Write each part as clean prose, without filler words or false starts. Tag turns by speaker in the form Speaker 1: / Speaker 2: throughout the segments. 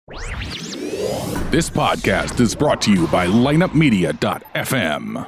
Speaker 1: This podcast is brought to you by lineupmedia.fm.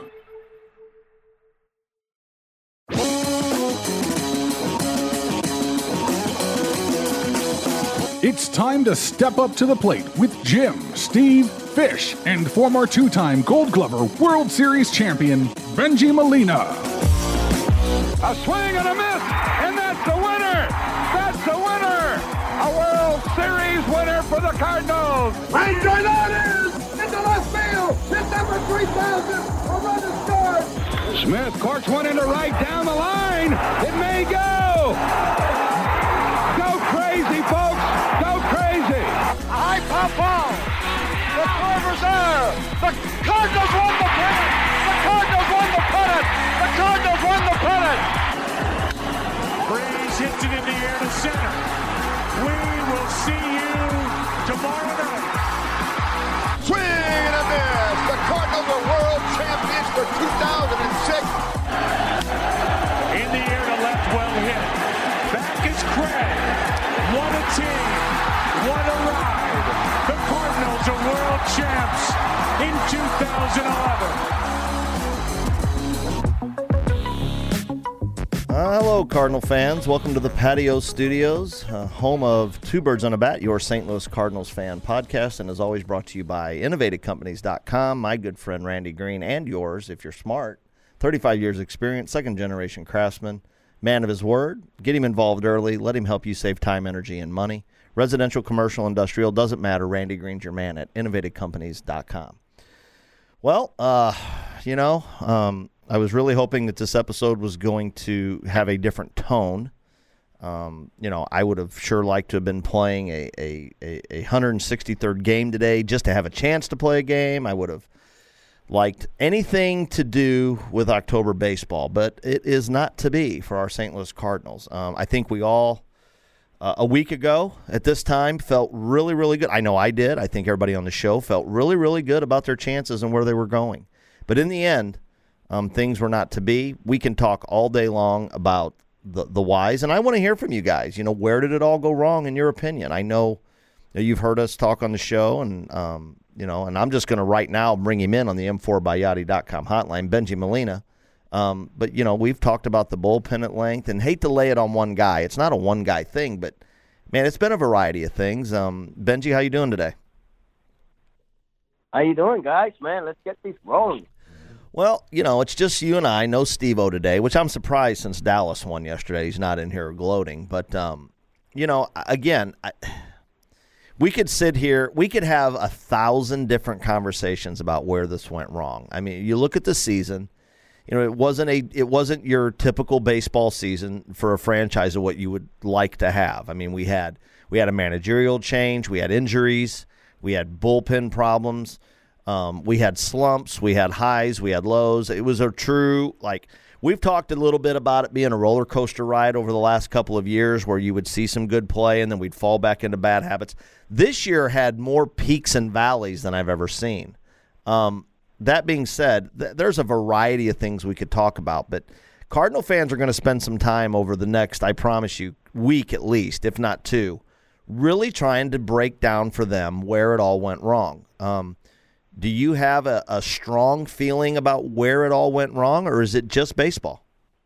Speaker 1: It's time to step up to the plate with Jim, Steve, Fish, and former two-time Gold Glover World Series champion, Bengie Molina.
Speaker 2: A swing and a miss, and that's the winner! That's the winner! A World Series winner for the Cardinals!
Speaker 3: Right drive out is into left field! Hit number 3,000! A run is scored!
Speaker 2: Smith corks one into right down the line! It may go! Go crazy, folks! Go crazy!
Speaker 3: A high pop ball! The Corvers there! The Cardinals won the pennant! The Cardinals won the pennant! The Cardinals won the pennant!
Speaker 4: Breeze hits it in the air to center. We will see you tomorrow night.
Speaker 3: Swing and a miss! The Cardinals are world champions for 2006!
Speaker 4: In the air to left, well hit. Back is Craig. What a team. What a ride. The Cardinals are world champs in 2011.
Speaker 5: Hello, Cardinal fans. Welcome to the Patio Studios, home of Two Birds on a Bat, your St. Louis Cardinals fan podcast, and as always brought to you by InnovateCompanies.com, my good friend Randy Green, and yours, if you're smart. 35 years experience, second-generation craftsman, man of his word. Get him involved early. Let him help you save time, energy, and money. Residential, commercial, industrial, doesn't matter. Randy Green's your man at InnovateCompanies.com. Well, I was really hoping that this episode was going to have a different tone. I would have sure liked to have been playing a 163rd game today just to have a chance to play a game. I would have liked anything to do with October baseball, but it is not to be for our St. Louis Cardinals. I think we all, a week ago at this time, felt really, really good. I know I did. I think everybody on the show felt really, really good about their chances and where they were going. But in the end, things were not to be. We can talk all day long about the whys, and I want to hear from you guys. Where did it all go wrong in your opinion? I know that you've heard us talk on the show, and and I'm just going to right now bring him in on the M4byYachty.com hotline, Bengie Molina. But we've talked about the bullpen at length, and hate to lay it on one guy. It's not a one-guy thing, but, man, it's been a variety of things. Bengie, how you doing today?
Speaker 6: How you doing, guys? Man, let's get this rolling.
Speaker 5: Well, it's just you and I. No Steve-O today, which I'm surprised since Dallas won yesterday. He's not in here gloating. But, again, we could sit here. We could have 1,000 different conversations about where this went wrong. I mean, you look at the season. It wasn't your typical baseball season for a franchise of what you would like to have. I mean, we had a managerial change. We had injuries. We had bullpen problems. We had slumps, we had highs, we had lows. It was a true, we've talked a little bit about it being a roller coaster ride over the last couple of years where you would see some good play and then we'd fall back into bad habits. This year had more peaks and valleys than I've ever seen. That being said, there's a variety of things we could talk about, but Cardinal fans are going to spend some time over the next, I promise you, week at least, if not two, really trying to break down for them where it all went wrong. Do you have a strong feeling about where it all went wrong, or is it just baseball?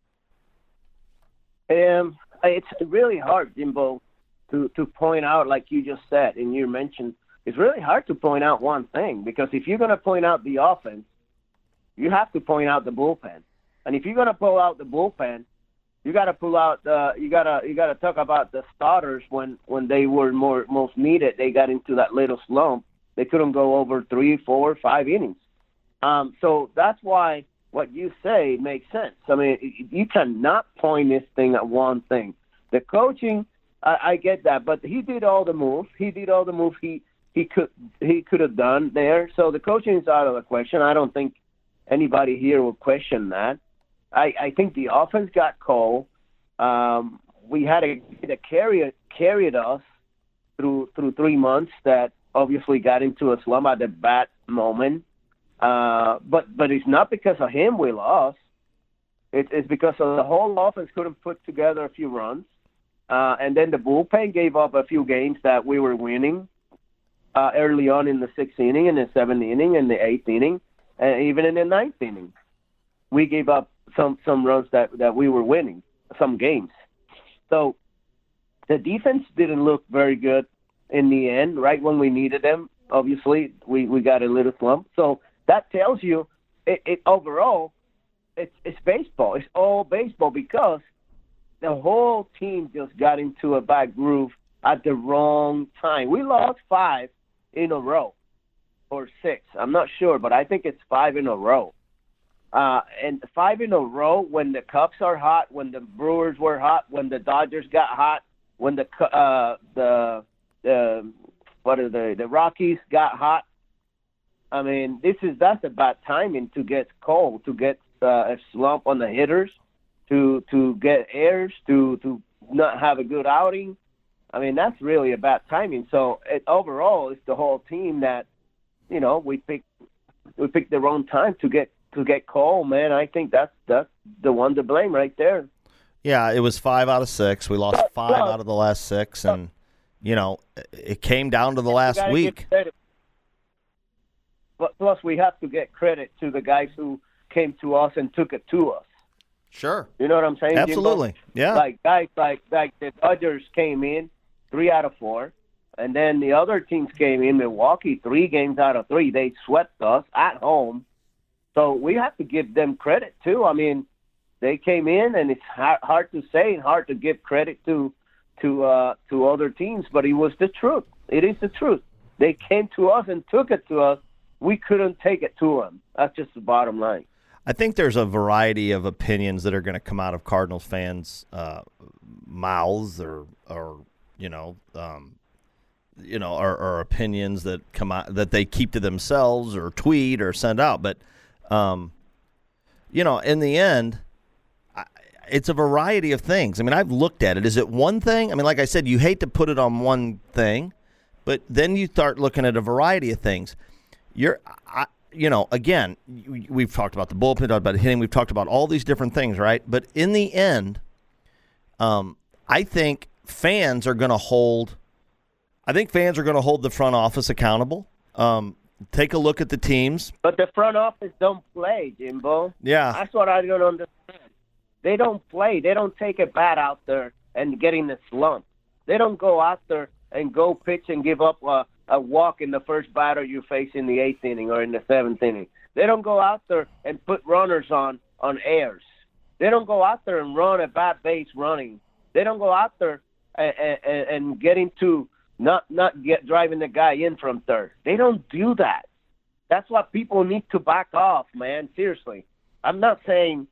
Speaker 6: It's really hard, Jimbo, to point out, like you just said, and you mentioned, it's really hard to point out one thing, because if you're going to point out the offense, you have to point out the bullpen. And if you're going to pull out the bullpen, you got to pull out you got to talk about the starters when they were most needed. They got into that little slump. They couldn't go over 3, 4, 5 innings. So that's why what you say makes sense. I mean, you cannot point this thing at one thing. The coaching, I get that, but he did all the moves. He did all the moves he could have done there. So the coaching is out of the question. I don't think anybody here will question that. I think the offense got cold. We had a carried us through 3 months that obviously got into a slump at the bad moment. But it's not because of him we lost. It's because of the whole offense couldn't put together a few runs. And then the bullpen gave up a few games that we were winning. early on in the 6th inning, in the 7th inning, in the 8th inning, and even in the 9th inning. We gave up some runs that we were winning, some games. So the defense didn't look very good in the end, right when we needed them. Obviously, we got a little slump. So that tells you overall it's baseball. It's all baseball because the whole team just got into a bad groove at the wrong time. We lost 5 in a row or 6. I'm not sure, but I think it's 5 in a row. And 5 in a row when the Cubs are hot, when the Brewers were hot, when the Dodgers got hot, when the Rockies got hot. I mean, that's a bad timing to get cold, to get a slump on the hitters, to get errors, to not have a good outing. I mean, that's really a bad timing. So overall, it's the whole team that, we picked the wrong time to get cold, man. I think that's the one to blame right there.
Speaker 5: Yeah, it was 5 out of 6. We lost 5 out of the last 6, and it came down to the last week.
Speaker 6: But plus, we have to get credit to the guys who came to us and took it to us.
Speaker 5: Sure.
Speaker 6: You know what I'm saying?
Speaker 5: Absolutely.
Speaker 6: Jimbo?
Speaker 5: Yeah.
Speaker 6: Like guys like the Dodgers came in 3 out of 4, and then the other teams came in. Milwaukee 3 games out of 3. They swept us at home. So we have to give them credit too. I mean, they came in, and it's hard to say and hard to give credit to other teams, but it was the truth. It is the truth. They came to us and took it to us. We couldn't take it to them. That's just the bottom line.
Speaker 5: I think there's a variety of opinions that are going to come out of Cardinals fans' mouths, or opinions that come out that they keep to themselves or tweet or send out. But in the end, it's a variety of things. I mean, I've looked at it. Is it one thing? I mean, like I said, you hate to put it on one thing, but then you start looking at a variety of things. Again, we've talked about the bullpen, talked about hitting, we've talked about all these different things, right? But in the end, I think fans are going to hold the front office accountable. Take a look at the teams.
Speaker 6: But the front office don't play, Jimbo.
Speaker 5: Yeah.
Speaker 6: That's what I don't understand. They don't play. They don't take a bat out there and get in the slump. They don't go out there and go pitch and give up a walk in the first batter you face in the 8th inning or in the 7th inning. They don't go out there and put runners on errors. They don't go out there and run a bad base running. They don't go out there and get into not driving the guy in from third. They don't do that. That's what people need to back off, man. Seriously. I'm not saying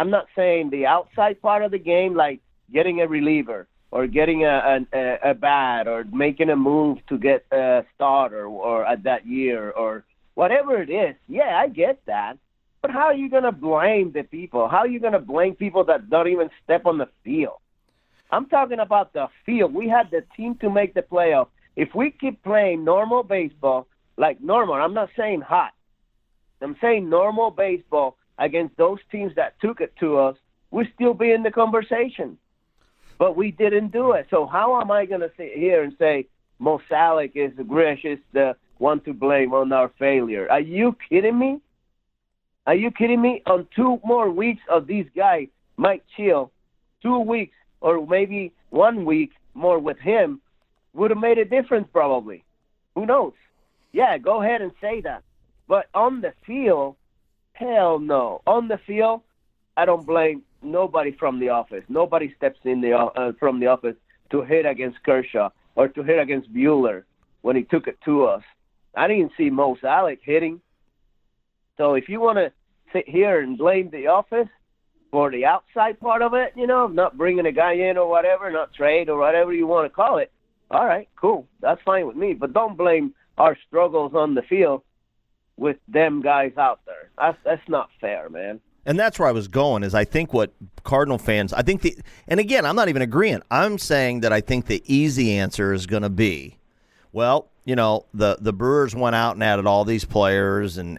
Speaker 6: the outside part of the game, like getting a reliever or getting a bat or making a move to get a starter or at that year or whatever it is. Yeah, I get that. But how are you going to blame the people? How are you going to blame people that don't even step on the field? I'm talking about the field. We had the team to make the playoff. If we keep playing normal baseball, like normal, I'm not saying hot. I'm saying normal baseball against those teams that took it to us, we'd still be in the conversation. But we didn't do it. So how am I going to sit here and say Mozeliak is the one to blame on our failure? Are you kidding me? Are you kidding me? On 2 more weeks of these guys might chill, 2 weeks or maybe 1 week more with him would have made a difference probably. Who knows? Yeah, go ahead and say that. But on the field, hell no. On the field, I don't blame nobody from the office. Nobody steps in from the office to hit against Kershaw or to hit against Buehler when he took it to us. I didn't see Mozeliak hitting. So if you want to sit here and blame the office for the outside part of it, not bringing a guy in or whatever, not trade or whatever you want to call it, all right, cool. That's fine with me. But don't blame our struggles on the field with them guys out there. That's not fair, man.
Speaker 5: And that's where I was going, is I think what Cardinal fans, and again, I'm not even agreeing. I'm saying that I think the easy answer is going to be, well, the Brewers went out and added all these players and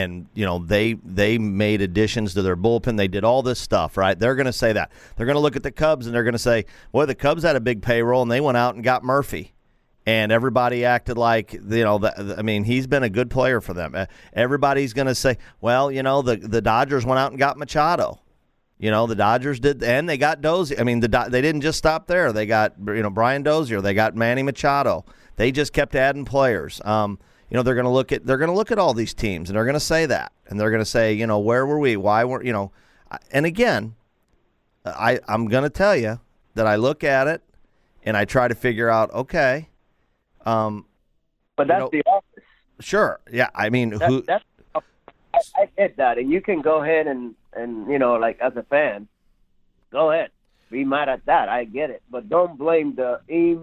Speaker 5: they made additions to their bullpen. They did all this stuff, right? They're going to say that. They're going to look at the Cubs and they're going to say, well, the Cubs had a big payroll and they went out and got Murphy. And everybody acted like, he's been a good player for them. Everybody's going to say, well, the Dodgers went out and got Machado. The Dodgers did, and they got Dozier. I mean, they didn't just stop there. They got, Brian Dozier. They got Manny Machado. They just kept adding players. They're going to look at all these teams, and they're going to say that, and they're going to say, where were we? Why weren't And again, I'm going to tell you that I look at it and I try to figure out, okay.
Speaker 6: But that's the office.
Speaker 5: Sure. Yeah. I mean,
Speaker 6: I get that, and you can go ahead and like as a fan, go ahead, be mad at that. I get it, but don't blame the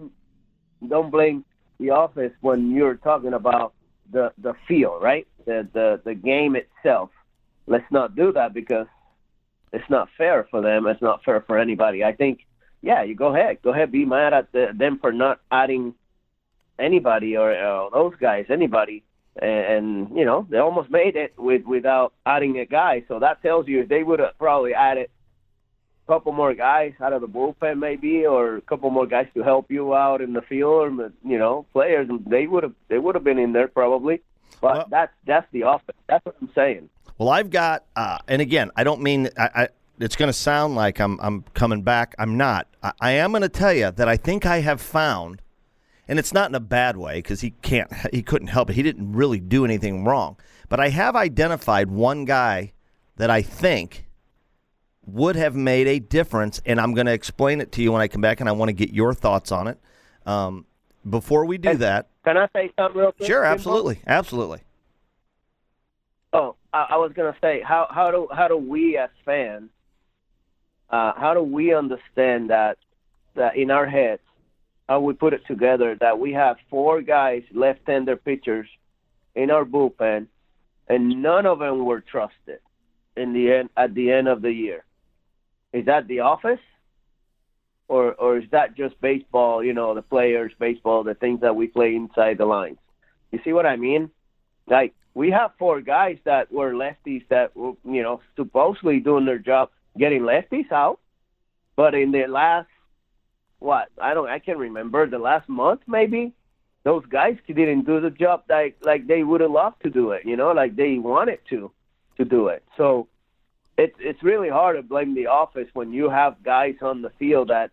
Speaker 6: office when you're talking about the feel, right? The game itself. Let's not do that because it's not fair for them. It's not fair for anybody. I think, yeah, you go ahead, be mad at them for not adding anybody or those guys, anybody. And they almost made it without adding a guy. So that tells you they would have probably added a couple more guys out of the bullpen maybe, or a couple more guys to help you out in the field, or, players. They would have been in there probably. But that's the offense. That's what I'm saying.
Speaker 5: Well, I've got, and again, I don't mean it's going to sound like I'm coming back. I'm not. I am going to tell you that I think I have found. And it's not in a bad way because he couldn't help it. He didn't really do anything wrong. But I have identified one guy that I think would have made a difference, and I'm going to explain it to you when I come back, and I want to get your thoughts on it. Before we do that.
Speaker 6: Can I say something real quick?
Speaker 5: Sure, absolutely. Absolutely.
Speaker 6: Oh, I was going to say, how do we as fans, how do we understand that in our heads, how we put it together, that we have 4 guys, left-hander pitchers, in our bullpen, and none of them were trusted at the end of the year? Is that the office, or is that just baseball? The players, baseball, the things that we play inside the lines. You see what I mean? Like, we have 4 guys that were lefties that were, supposedly doing their job, getting lefties out, but in the last. I can't remember, the last month maybe, those guys didn't do the job like they would have loved to do it, like they wanted to do it. So it's really hard to blame the office when you have guys on the field that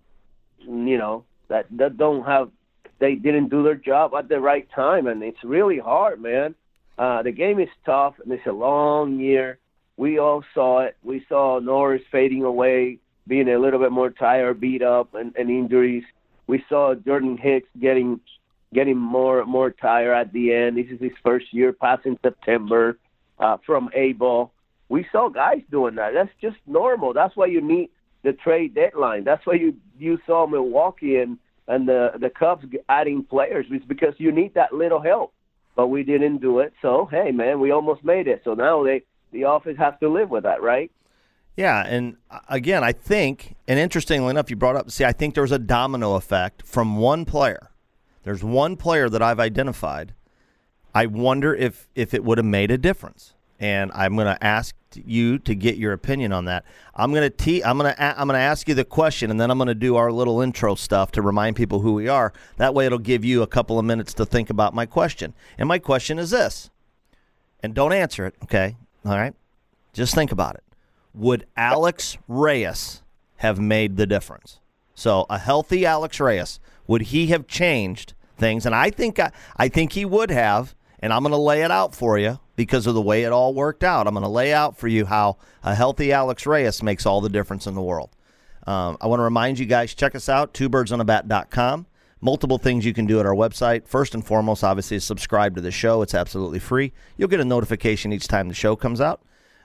Speaker 6: they didn't do their job at the right time, and it's really hard, man. The game is tough, and it's a long year. We all saw it. We saw Norris fading away, being a little bit more tired, beat up, and injuries. We saw Jordan Hicks getting more tired at the end. This is his first year passing September from A-ball. We saw guys doing that. That's just normal. That's why you need the trade deadline. That's why you saw Milwaukee and the Cubs adding players. It's because you need that little help. But we didn't do it. So, hey, man, we almost made it. So now the office has to live with that, right?
Speaker 5: Yeah, and again, I think, and interestingly enough, you brought up, I think there's a domino effect from one player. There's one player that I've identified. I wonder if it would have made a difference, and I'm going to ask you to get your opinion on that. I'm going to ask you the question, and then I'm going to do our little intro stuff to remind people who we are. That way, it'll give you a couple of minutes to think about my question. And my question is this, and don't answer it, okay? All right, just think about it. Would Alex Reyes have made the difference? So a healthy Alex Reyes, would he have changed things? And I think he would have, and I'm going to lay it out for you because of the way it all worked out. I'm going to lay out for you how a healthy Alex Reyes makes all the difference in the world. I want to remind you guys, check us out, twobirdsonabat.com. Multiple things you can do at our website. First and foremost, obviously, is subscribe to the show. It's absolutely free. You'll get a notification each time the show comes out.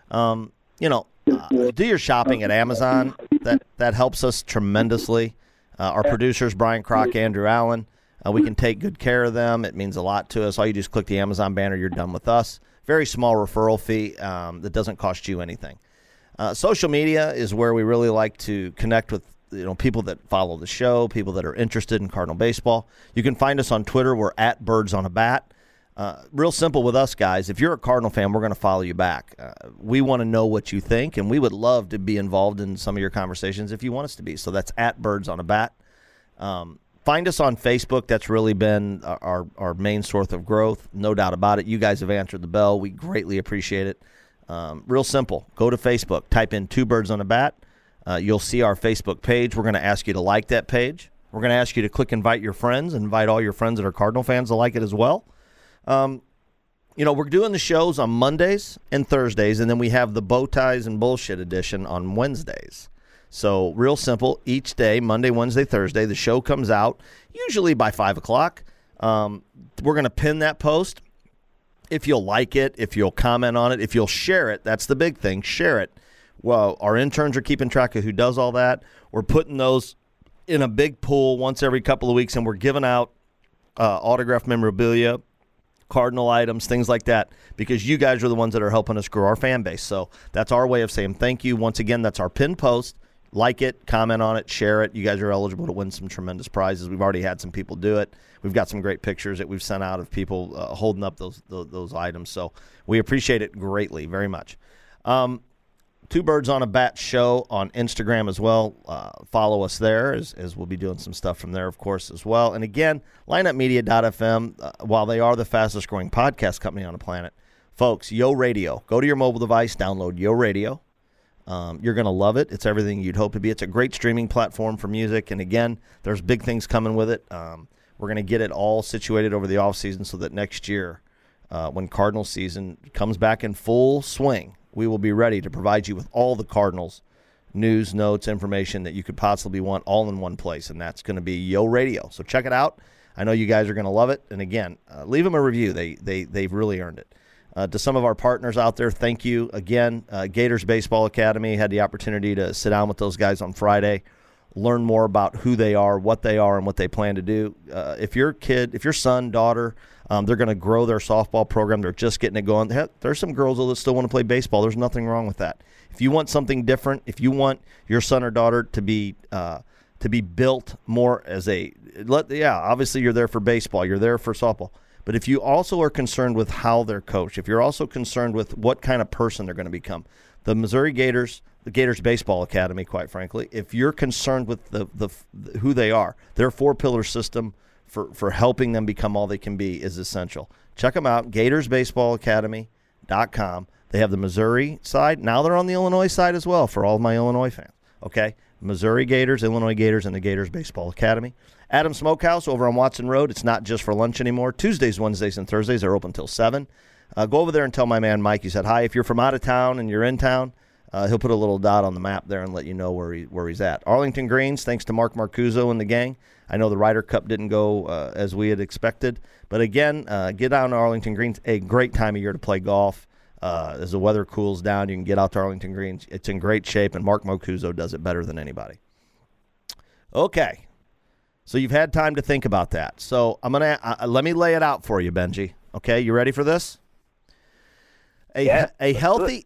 Speaker 5: Do your shopping at Amazon. That helps us tremendously. Our producers, Brian Kroc, Andrew Allen, we can take good care of them. It means a lot to us. All you do is click the Amazon banner. You're done with us. Very small referral fee that doesn't cost you anything. Social media is where we really like to connect with people that follow the show, people that are interested in Cardinal baseball. You can find us on Twitter. We're at Birds on a Bat. Real simple with us, guys. If you're a Cardinal fan, we're going to follow you back. We want to know what you think, and we would love to be involved in some of your conversations if you want us to be. So that's at Birds on a Bat. Find us on Facebook. That's really been our main source of growth, no doubt about it. You guys have answered the bell. We greatly appreciate it. Real simple. Go to Facebook. Type in Two Birds on a Bat. You'll see our Facebook page. We're going to ask you to like that page. We're going to ask you to click invite your friends, invite all your friends that are Cardinal fans to like it as well. We're doing the shows on Mondays and Thursdays, and then we have the Bow Ties and Bullshit edition on Wednesdays. So real simple. Each day, Monday, Wednesday, Thursday, the show comes out usually by 5 o'clock. We're going to pin that post. If you'll like it, if you'll comment on it, if you'll share it, that's the big thing. Share it. Well, our interns are keeping track of who does all that. We're putting those in a big pool once every couple of weeks, and we're giving out autographed memorabilia, Cardinal items, things like that, because you guys are the ones that are helping us grow our fan base. So that's our way of saying thank you. Once again, that's our pin post. Like it, comment on it, share it. You guys are eligible to win some tremendous prizes. We've already had some people do it. We've got some great pictures that we've sent out of people holding up those items. So we appreciate it greatly, very much. Two Birds on a Bat show on Instagram as well. Follow us there as we'll be doing some stuff from there, of course, as well. And again, lineupmedia.fm, while they are the fastest growing podcast company on the planet, folks, Yo Radio. Go to your mobile device, download Yo Radio. You're going to love it. It's everything you'd hope to be. It's a great streaming platform for music. And again, there's big things coming with it. We're going to get it all situated over the offseason so that next year, when Cardinal season comes back in full swing, we will be ready to provide you with all the Cardinals news, notes, information that you could possibly want all in one place, and that's going to be Yo Radio. So check it out. I know you guys are going to love it. And again, leave them a review. They've really earned it. To some of our partners out there, thank you again. Gators Baseball Academy, had the opportunity to sit down with those guys on Friday, learn more about who they are, and what they plan to do. If your son, daughter, they're going to grow their softball program, they're just getting it going. There's some girls that still want to play baseball. There's nothing wrong with that. If you want something different, if you want your son or daughter to be built more as obviously you're there for baseball, you're there for softball. But if you also are concerned with how they're coached, if you're also concerned with what kind of person they're going to become, the Missouri Gators, the Gators Baseball Academy, quite frankly, if you're concerned with the who they are, their four-pillar system for helping them become all they can be is essential. Check them out, GatorsBaseballAcademy.com. They have the Missouri side. Now they're on the Illinois side as well for all of my Illinois fans. Okay? Missouri Gators, Illinois Gators, and the Gators Baseball Academy. Adams Smokehouse over on Watson Road. It's not just for lunch anymore. Tuesdays, Wednesdays, and Thursdays are open until 7. Go over there and tell my man Mike you said hi. If you're from out of town and you're in town, he'll put a little dot on the map there and let you know where he's at. Arlington Greens, thanks to Mark Marcuzzo and the gang. I know the Ryder Cup didn't go as we had expected. But again, get down to Arlington Greens. A great time of year to play golf. As the weather cools down, you can get out to Arlington Greens. It's in great shape, and Mark Marcuzzo does it better than anybody. Okay. So you've had time to think about that. So I'm gonna let me lay it out for you, Benji. Okay, you ready for this? A healthy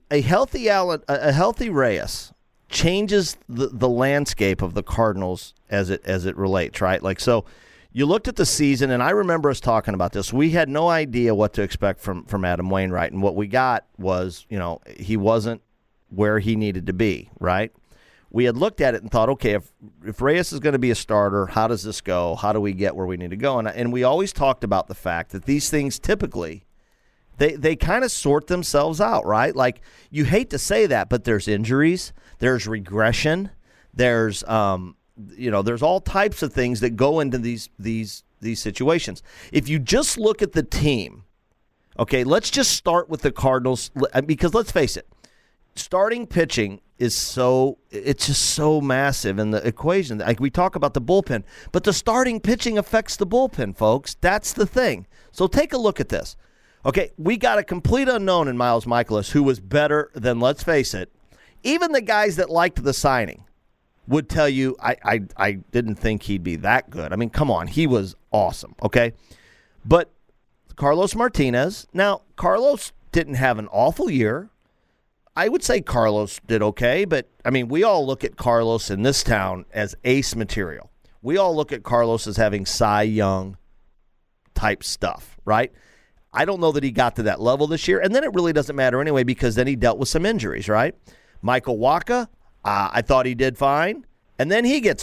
Speaker 5: Reyes changes the landscape of the Cardinals as it relates, right? Like, so you looked at the season, and I remember us talking about this. We had no idea what to expect from Adam Wainwright, and what we got was, he wasn't where he needed to be, right? We had looked at it and thought, okay, if Reyes is going to be a starter, how does this go? How do we get where we need to go? And we always talked about the fact that these things typically, they kind of sort themselves out, right? Like, you hate to say that, but there's injuries, there's regression, there's there's all types of things that go into these situations. If you just look at the team, okay, let's just start with the Cardinals, because let's face it, starting pitching is it's just so massive in the equation. Like, we talk about the bullpen, but the starting pitching affects the bullpen, folks. That's the thing. So take a look at this. Okay, we got a complete unknown in Miles Mikolas, who was better than, let's face it, even the guys that liked the signing would tell you, I didn't think he'd be that good. I mean, come on, he was awesome, okay? But Carlos Martinez, now, Carlos didn't have an awful year. I would say Carlos did okay, but, I mean, we all look at Carlos in this town as ace material. We all look at Carlos as having Cy Young type stuff, right? I don't know that he got to that level this year, and then it really doesn't matter anyway, because then he dealt with some injuries, right? Michael Wacha, I thought he did fine, and then he gets hurt.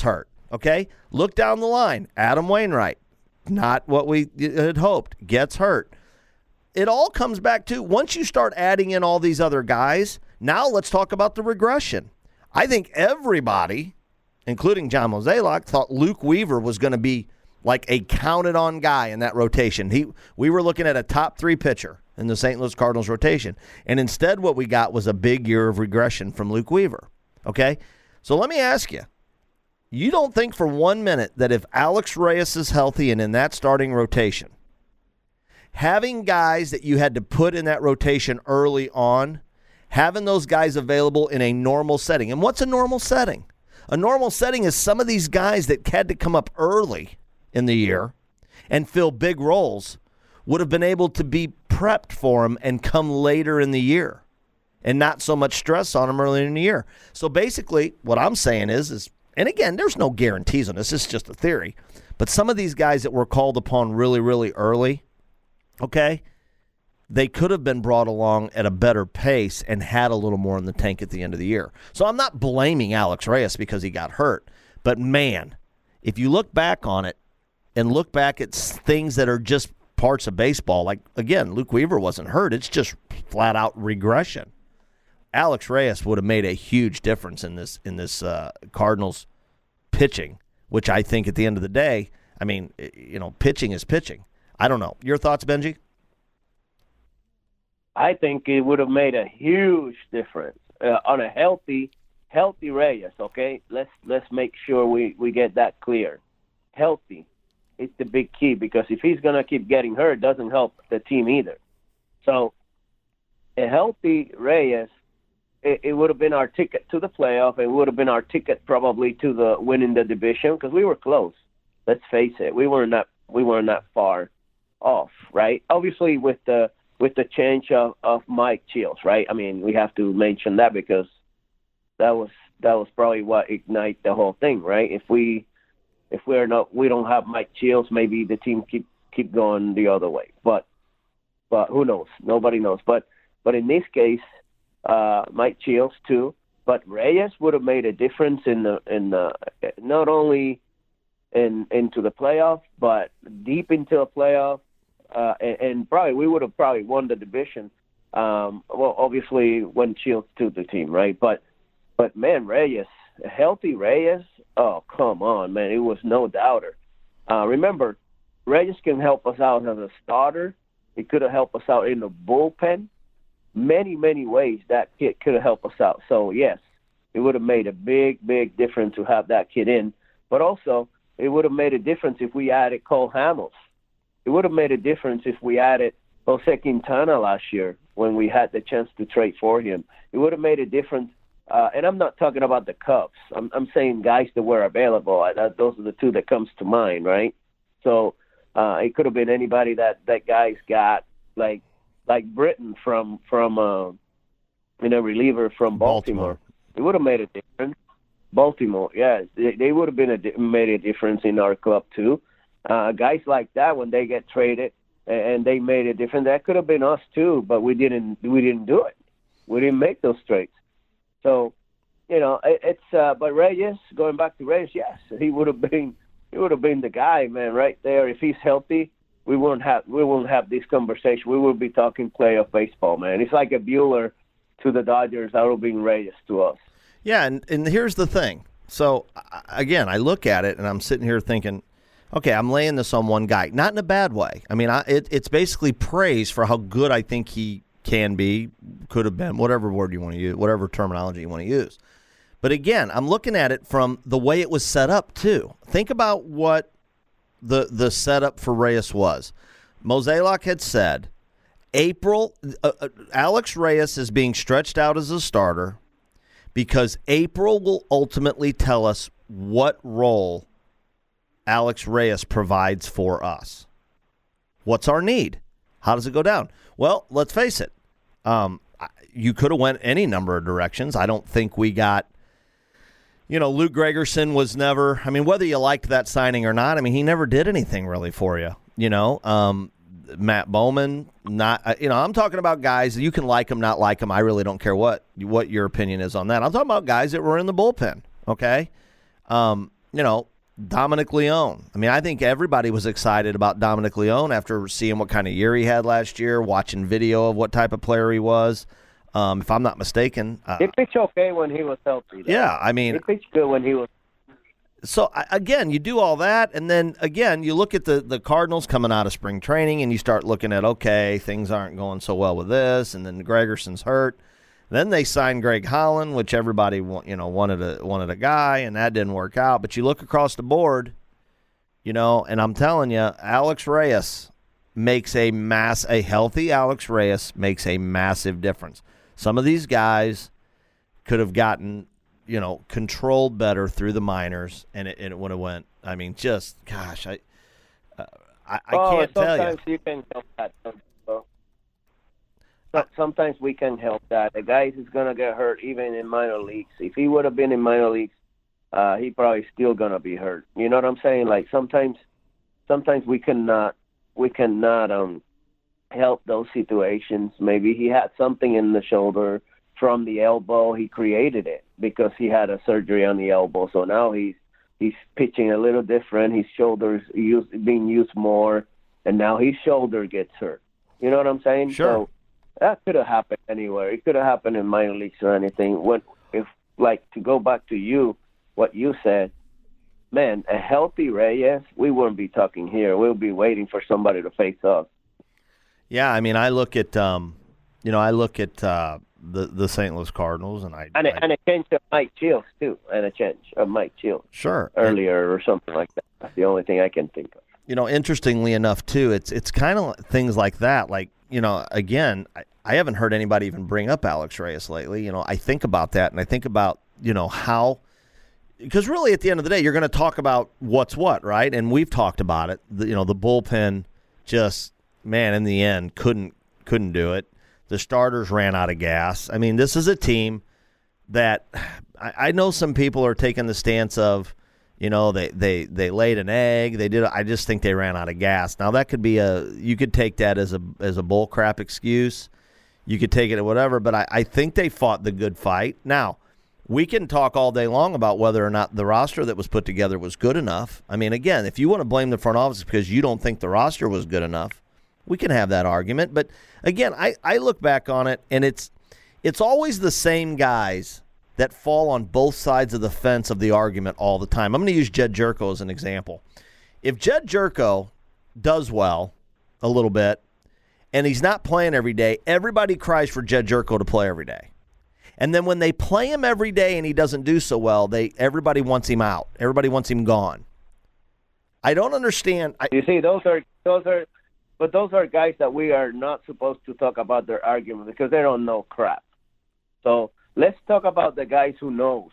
Speaker 5: Okay? Look down the line. Adam Wainwright, not what we had hoped, gets hurt. It all comes back to, once you start adding in all these other guys, now let's talk about the regression. I think everybody, including John Mozeliak, thought Luke Weaver was going to be like a counted-on guy in that rotation. We were looking at a top 3 pitcher in the St. Louis Cardinals rotation. And instead what we got was a big year of regression from Luke Weaver. Okay? So let me ask you, you don't think for 1 minute that if Alex Reyes is healthy and in that starting rotation, having guys that you had to put in that rotation early on, having those guys available in a normal setting. And what's a normal setting? A normal setting is some of these guys that had to come up early in the year and fill big roles would have been able to be prepped for them and come later in the year and not so much stress on them early in the year. So basically what I'm saying is, and again, there's no guarantees on this. It's just a theory. But some of these guys that were called upon really, really early, okay, they could have been brought along at a better pace and had a little more in the tank at the end of the year. So I'm not blaming Alex Reyes because he got hurt. But, man, if you look back on it and look back at things that are just parts of baseball, like, again, Luke Weaver wasn't hurt. It's just flat-out regression. Alex Reyes would have made a huge difference in this Cardinals pitching, which I think at the end of the day, I mean, pitching is pitching. I don't know. Your thoughts, Benji?
Speaker 6: I think it would have made a huge difference on a healthy Reyes. Okay, let's make sure we get that clear. Healthy is the big key, because if he's gonna keep getting hurt, it doesn't help the team either. So a healthy Reyes, it would have been our ticket to the playoff. It would have been our ticket probably to the winning the division, because we were close. Let's face it, we weren't that far off, right? Obviously with the change of Mike Childs, right? I mean, we have to mention that because that was probably what ignited the whole thing, right? If we don't have Mike Childs, maybe the team keep going the other way. But who knows? Nobody knows. But in this case, Mike Childs too. But Reyes would have made a difference in the not only into the playoff, but deep into the playoff. And probably we would have probably won the division. Well, obviously when Childs to the team, right? But man, Reyes, a healthy Reyes. Oh, come on, man! It was no doubter. Remember, Reyes can help us out as a starter. He could have helped us out in the bullpen. Many ways that kid could have helped us out. So yes, it would have made a big difference to have that kid in. But also, it would have made a difference if we added Cole Hamels. It would have made a difference if we added Jose Quintana last year when we had the chance to trade for him. It would have made a difference. And I'm not talking about the Cubs. I'm saying guys that were available. Those are the two that comes to mind, right? So it could have been anybody that guys got, like Britton from reliever from Baltimore. It would have made a difference. Baltimore, yeah, they would have made a difference in our club too. Guys like that, when they get traded and they made a difference, that could have been us too, but we didn't do it. We didn't make those trades. So, it's but Reyes, going back to Reyes, yes, he would have been the guy, man, right there. If he's healthy, we won't have this conversation. We will be talking playoff baseball, man. It's like a Buehler to the Dodgers. That will be Reyes to us.
Speaker 5: Yeah, and here's the thing. So again, I look at it and I'm sitting here thinking, okay, I'm laying this on one guy, not in a bad way. I mean, it's basically praise for how good I think he can be, could have been, whatever word you want to use, whatever terminology you want to use. But again, I'm looking at it from the way it was set up too. Think about what the setup for Reyes was. Mozeliak had said, Alex Reyes is being stretched out as a starter because April will ultimately tell us what role Alex Reyes provides for us. What's our need? How does it go down? Well, let's face it. You could have went any number of directions. I don't think we got, Luke Gregerson was never, I mean, whether you liked that signing or not, I mean, he never did anything really for you. Matt Bowman, not, I'm talking about guys, you can like them, not like them. I really don't care what your opinion is on that. I'm talking about guys that were in the bullpen, okay? Dominic Leone. I mean, I think everybody was excited about Dominic Leone after seeing what kind of year he had last year, watching video of what type of player he was. If I'm not mistaken.
Speaker 6: He pitched okay when he was healthy, though.
Speaker 5: Yeah, I mean.
Speaker 6: He pitched good when he was.
Speaker 5: So, again, you do all that, and then, again, you look at the Cardinals coming out of spring training, and you start looking at, okay, things aren't going so well with this, and then Gregerson's hurt. Then they signed Greg Holland, which everybody wanted a guy, and that didn't work out. But you look across the board, and I'm telling you, Alex Reyes makes a healthy Alex Reyes makes a massive difference. Some of these guys could have gotten controlled better through the minors, and it would have went. I mean, just gosh, I can't tell you.
Speaker 6: Sometimes you can help that. Sometimes we can help that. The guy is gonna get hurt even in minor leagues. If he would have been in minor leagues, he probably still gonna be hurt. You know what I'm saying? Like sometimes we cannot help those situations. Maybe he had something in the shoulder from the elbow. He created it because he had a surgery on the elbow. So now he's pitching a little different. His shoulder's being used more, and now his shoulder gets hurt. You know what I'm saying?
Speaker 5: Sure.
Speaker 6: So that could have happened anywhere. It could have happened in minor leagues or anything. To go back to what you said, man, a healthy Reyes, we wouldn't be talking here. We'll be waiting for somebody to face us.
Speaker 5: Yeah, I mean, I look at the St. Louis Cardinals, and
Speaker 6: a change of Mike Childs too, Sure. Earlier or something like that. That's the only thing I can think of.
Speaker 5: Interestingly enough too, it's kind of things like that. Like again, I haven't heard anybody even bring up Alex Reyes lately. I think about that, and I think about how. Because really, at the end of the day, you're going to talk about what's what, right? And we've talked about it. The bullpen just, man, in the end, couldn't do it. The starters ran out of gas. I mean, this is a team that I know some people are taking the stance of, they laid an egg. They did. I just think they ran out of gas. Now that could be you could take that as a bull crap excuse. You could take it at whatever, but I think they fought the good fight. Now, we can talk all day long about whether or not the roster that was put together was good enough. I mean, again, if you want to blame the front office because you don't think the roster was good enough, we can have that argument. But, again, I look back on it, and it's always the same guys that fall on both sides of the fence of the argument all the time. I'm going to use Jed Jerko as an example. If Jed Jerko does well a little bit and he's not playing every day, everybody cries for Jed Jerko to play every day. And then when they play him every day and he doesn't do so well, everybody wants him out. Everybody wants him gone. I don't understand.
Speaker 6: You see, those are guys that we are not supposed to talk about their argument because they don't know crap. So let's talk about the guys who knows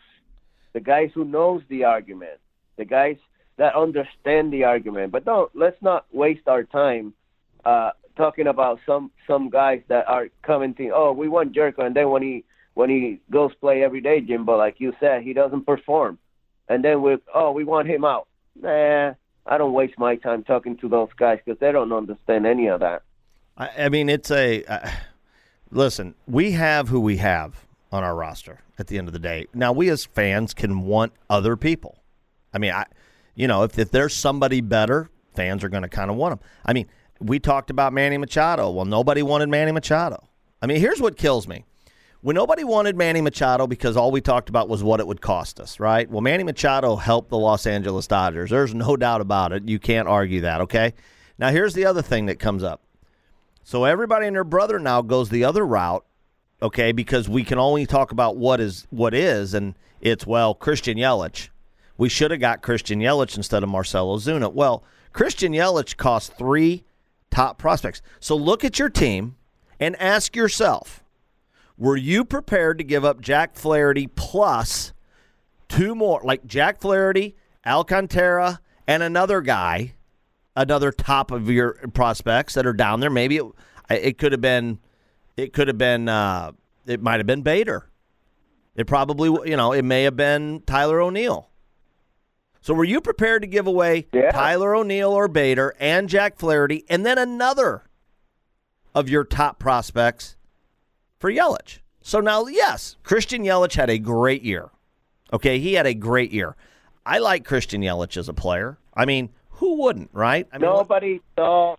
Speaker 6: the argument, the guys that understand the argument. But let's not waste our time talking about some guys that are commenting, oh, we want Jerko, and then when he goes play every day, Jimbo, like you said, he doesn't perform. And then we want him out. Nah, I don't waste my time talking to those guys because they don't understand any of that.
Speaker 5: I mean, it's listen, we have who we have on our roster at the end of the day. Now, we as fans can want other people. I mean, if there's somebody better, fans are going to kind of want them. I mean, we talked about Manny Machado. Well, nobody wanted Manny Machado. I mean, here's what kills me. When nobody wanted Manny Machado because all we talked about was what it would cost us, right? Well, Manny Machado helped the Los Angeles Dodgers. There's no doubt about it. You can't argue that, okay? Now, here's the other thing that comes up. So everybody and their brother now goes the other route, okay, because we can only talk about what is, and it's, Christian Yelich. We should have got Christian Yelich instead of Marcell Ozuna. Well, Christian Yelich cost 3 top prospects. So look at your team and ask yourself, were you prepared to give up Jack Flaherty plus 2 more, like Jack Flaherty, Alcantara, and another guy, another top of your prospects that are down there? Maybe it could have been, it might have been Bader. It probably, it may have been Tyler O'Neill. So were you prepared to give away Tyler O'Neill or Bader and Jack Flaherty and then another of your top prospects for Yelich? So now, yes, Christian Yelich had a great year. Okay, he had a great year. I like Christian Yelich as a player. I mean, who wouldn't, right? I mean,
Speaker 6: nobody saw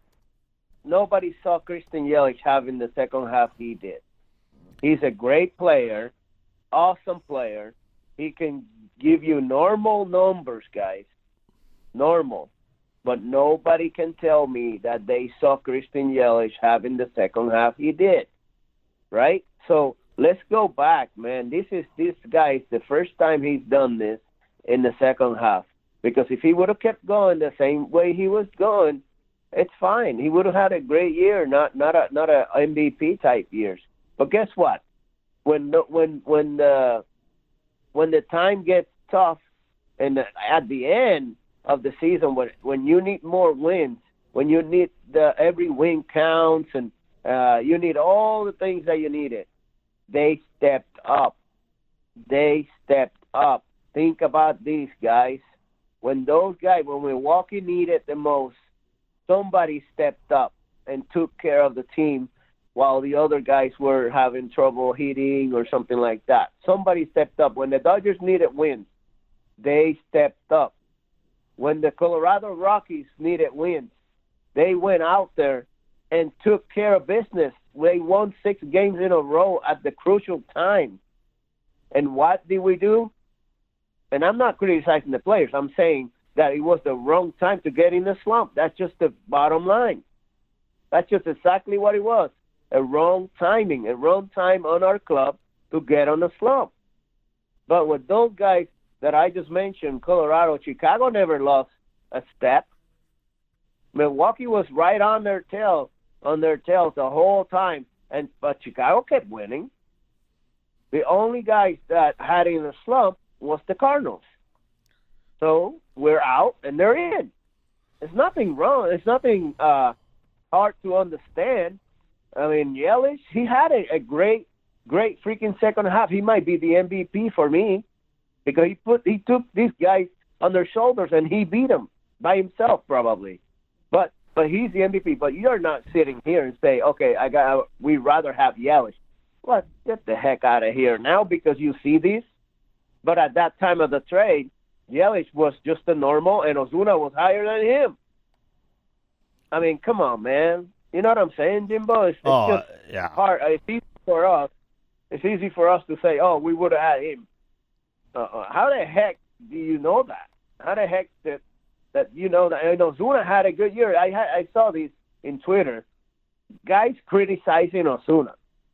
Speaker 6: Christian Yelich having the second half he did. He's a great player, awesome player. He can give you normal numbers, guys, normal. But nobody can tell me that they saw Christian Yelich having the second half he did, right? So let's go back, man. This guy is the first time he's done this in the second half. Because if he would have kept going the same way he was going, it's fine. He would have had a great year, not a MVP type years. But guess what? When the time gets tough, and at the end of the season, when you need more wins, when you need every win counts, and you need all the things that you needed, they stepped up. They stepped up. Think about these guys. When Milwaukee needed the most, somebody stepped up and took care of the team while the other guys were having trouble hitting or something like that. Somebody stepped up. When the Dodgers needed wins, they stepped up. When the Colorado Rockies needed wins, they went out there and took care of business. They won 6 games in a row at the crucial time. And what did we do? And I'm not criticizing the players. I'm saying that it was the wrong time to get in the slump. That's just the bottom line. That's just exactly what it was. A wrong timing, a wrong time on our club to get on the slump. But with those guys that I just mentioned, Colorado, Chicago never lost a step. Milwaukee was right on their tails the whole time, but Chicago kept winning. The only guys that had in a slump was the Cardinals. So we're out and they're in. There's nothing wrong. There's nothing hard to understand. I mean, Yelich, he had a great freaking second half. He might be the MVP for me because he took these guys on their shoulders and he beat them by himself probably. But he's the MVP. But you're not sitting here and say, okay, we'd rather have Yelich. Well, get the heck out of here now because you see these. But at that time of the trade, Yelich was just a normal, and Ozuna was higher than him. I mean, come on, man. You know what I'm saying, Jimbo? It's just hard. It's easy for us. It's easy for us to say, oh, we would have had him. How the heck do you know that? How the heck that you know that? And Ozuna had a good year. I saw this in Twitter. Guys criticizing Ozuna.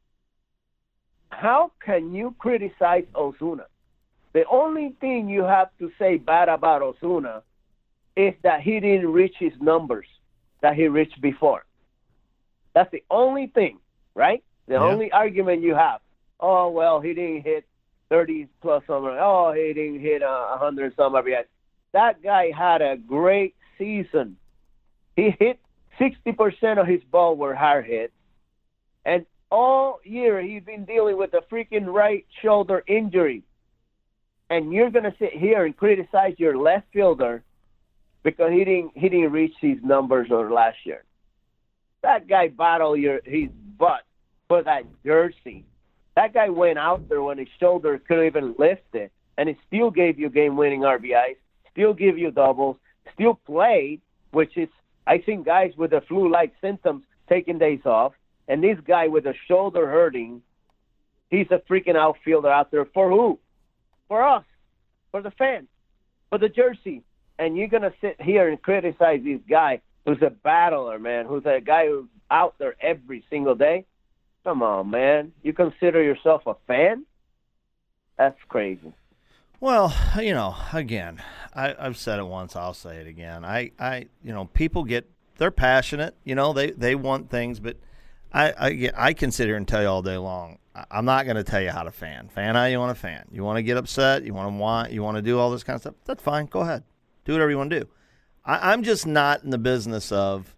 Speaker 6: How can you criticize Ozuna? The only thing you have to say bad about Ozuna is that he didn't reach his numbers that he reached before. That's the only thing, right? The only argument you have. Oh, well, he didn't hit 30-plus somewhere. Oh, he didn't hit 100 somewhere yet. That guy had a great season. He hit 60% of his ball were hard hits. And all year he's been dealing with a freaking right shoulder injury. And you're going to sit here and criticize your left fielder because he didn't reach his numbers of last year. That guy battled his butt for that jersey. That guy went out there when his shoulder couldn't even lift it, and it still gave you game-winning RBIs, still give you doubles, still played, which is, I think, guys with the flu-like symptoms taking days off, and this guy with the shoulder hurting, he's a freaking outfielder out there for who? For us, for the fans, for the jersey. And you're going to sit here and criticize this guy who's a battler, man, who's a guy who's out there every single day? Come on, man. You consider yourself a fan? That's crazy.
Speaker 5: Well, again, I've said it once, I'll say it again. People they're passionate, they want things, but I can sit here and tell you all day long, I'm not going to tell you how to fan. Fan how you want to fan. You want to get upset, you want to do all this kind of stuff, that's fine, go ahead. Do whatever you want to do. I'm just not in the business of,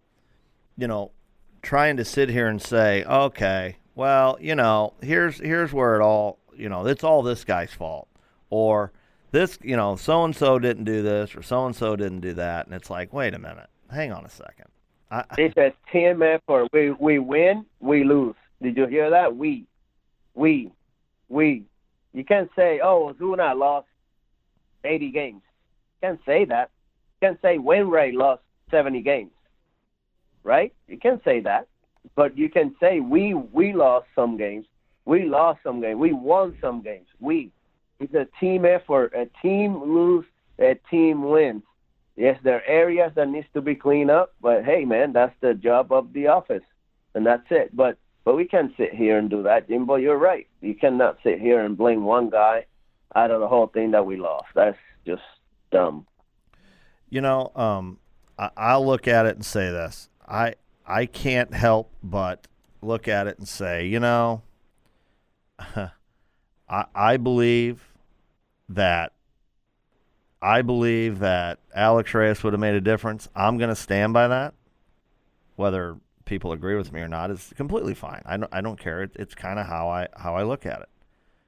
Speaker 5: trying to sit here and say, okay, well, here's where it all, it's all this guy's fault. Or this, so-and-so didn't do this or so-and-so didn't do that. And it's like, wait a minute, hang on a second.
Speaker 6: It says TMF or we win, we lose. Did you hear that? We. You can't say, oh, Ozuna lost 80 games. Can't say that. Can't say Wainwright lost 70 games, right? You can say that, but you can say we lost some games. We lost some games. We won some games. It's a team effort. A team loses, a team wins. Yes, there are areas that needs to be cleaned up, but hey, man, that's the job of the office, and that's it. But we can't sit here and do that, Jimbo. You're right. You cannot sit here and blame one guy out of the whole thing that we lost. That's just dumb.
Speaker 5: You know, I'll look at it and say this. I can't help but look at it and say, you know, I believe that Alex Reyes would have made a difference. I'm going to stand by that. Whether people agree with me or not is completely fine. I don't care. It's kind of how I look at it.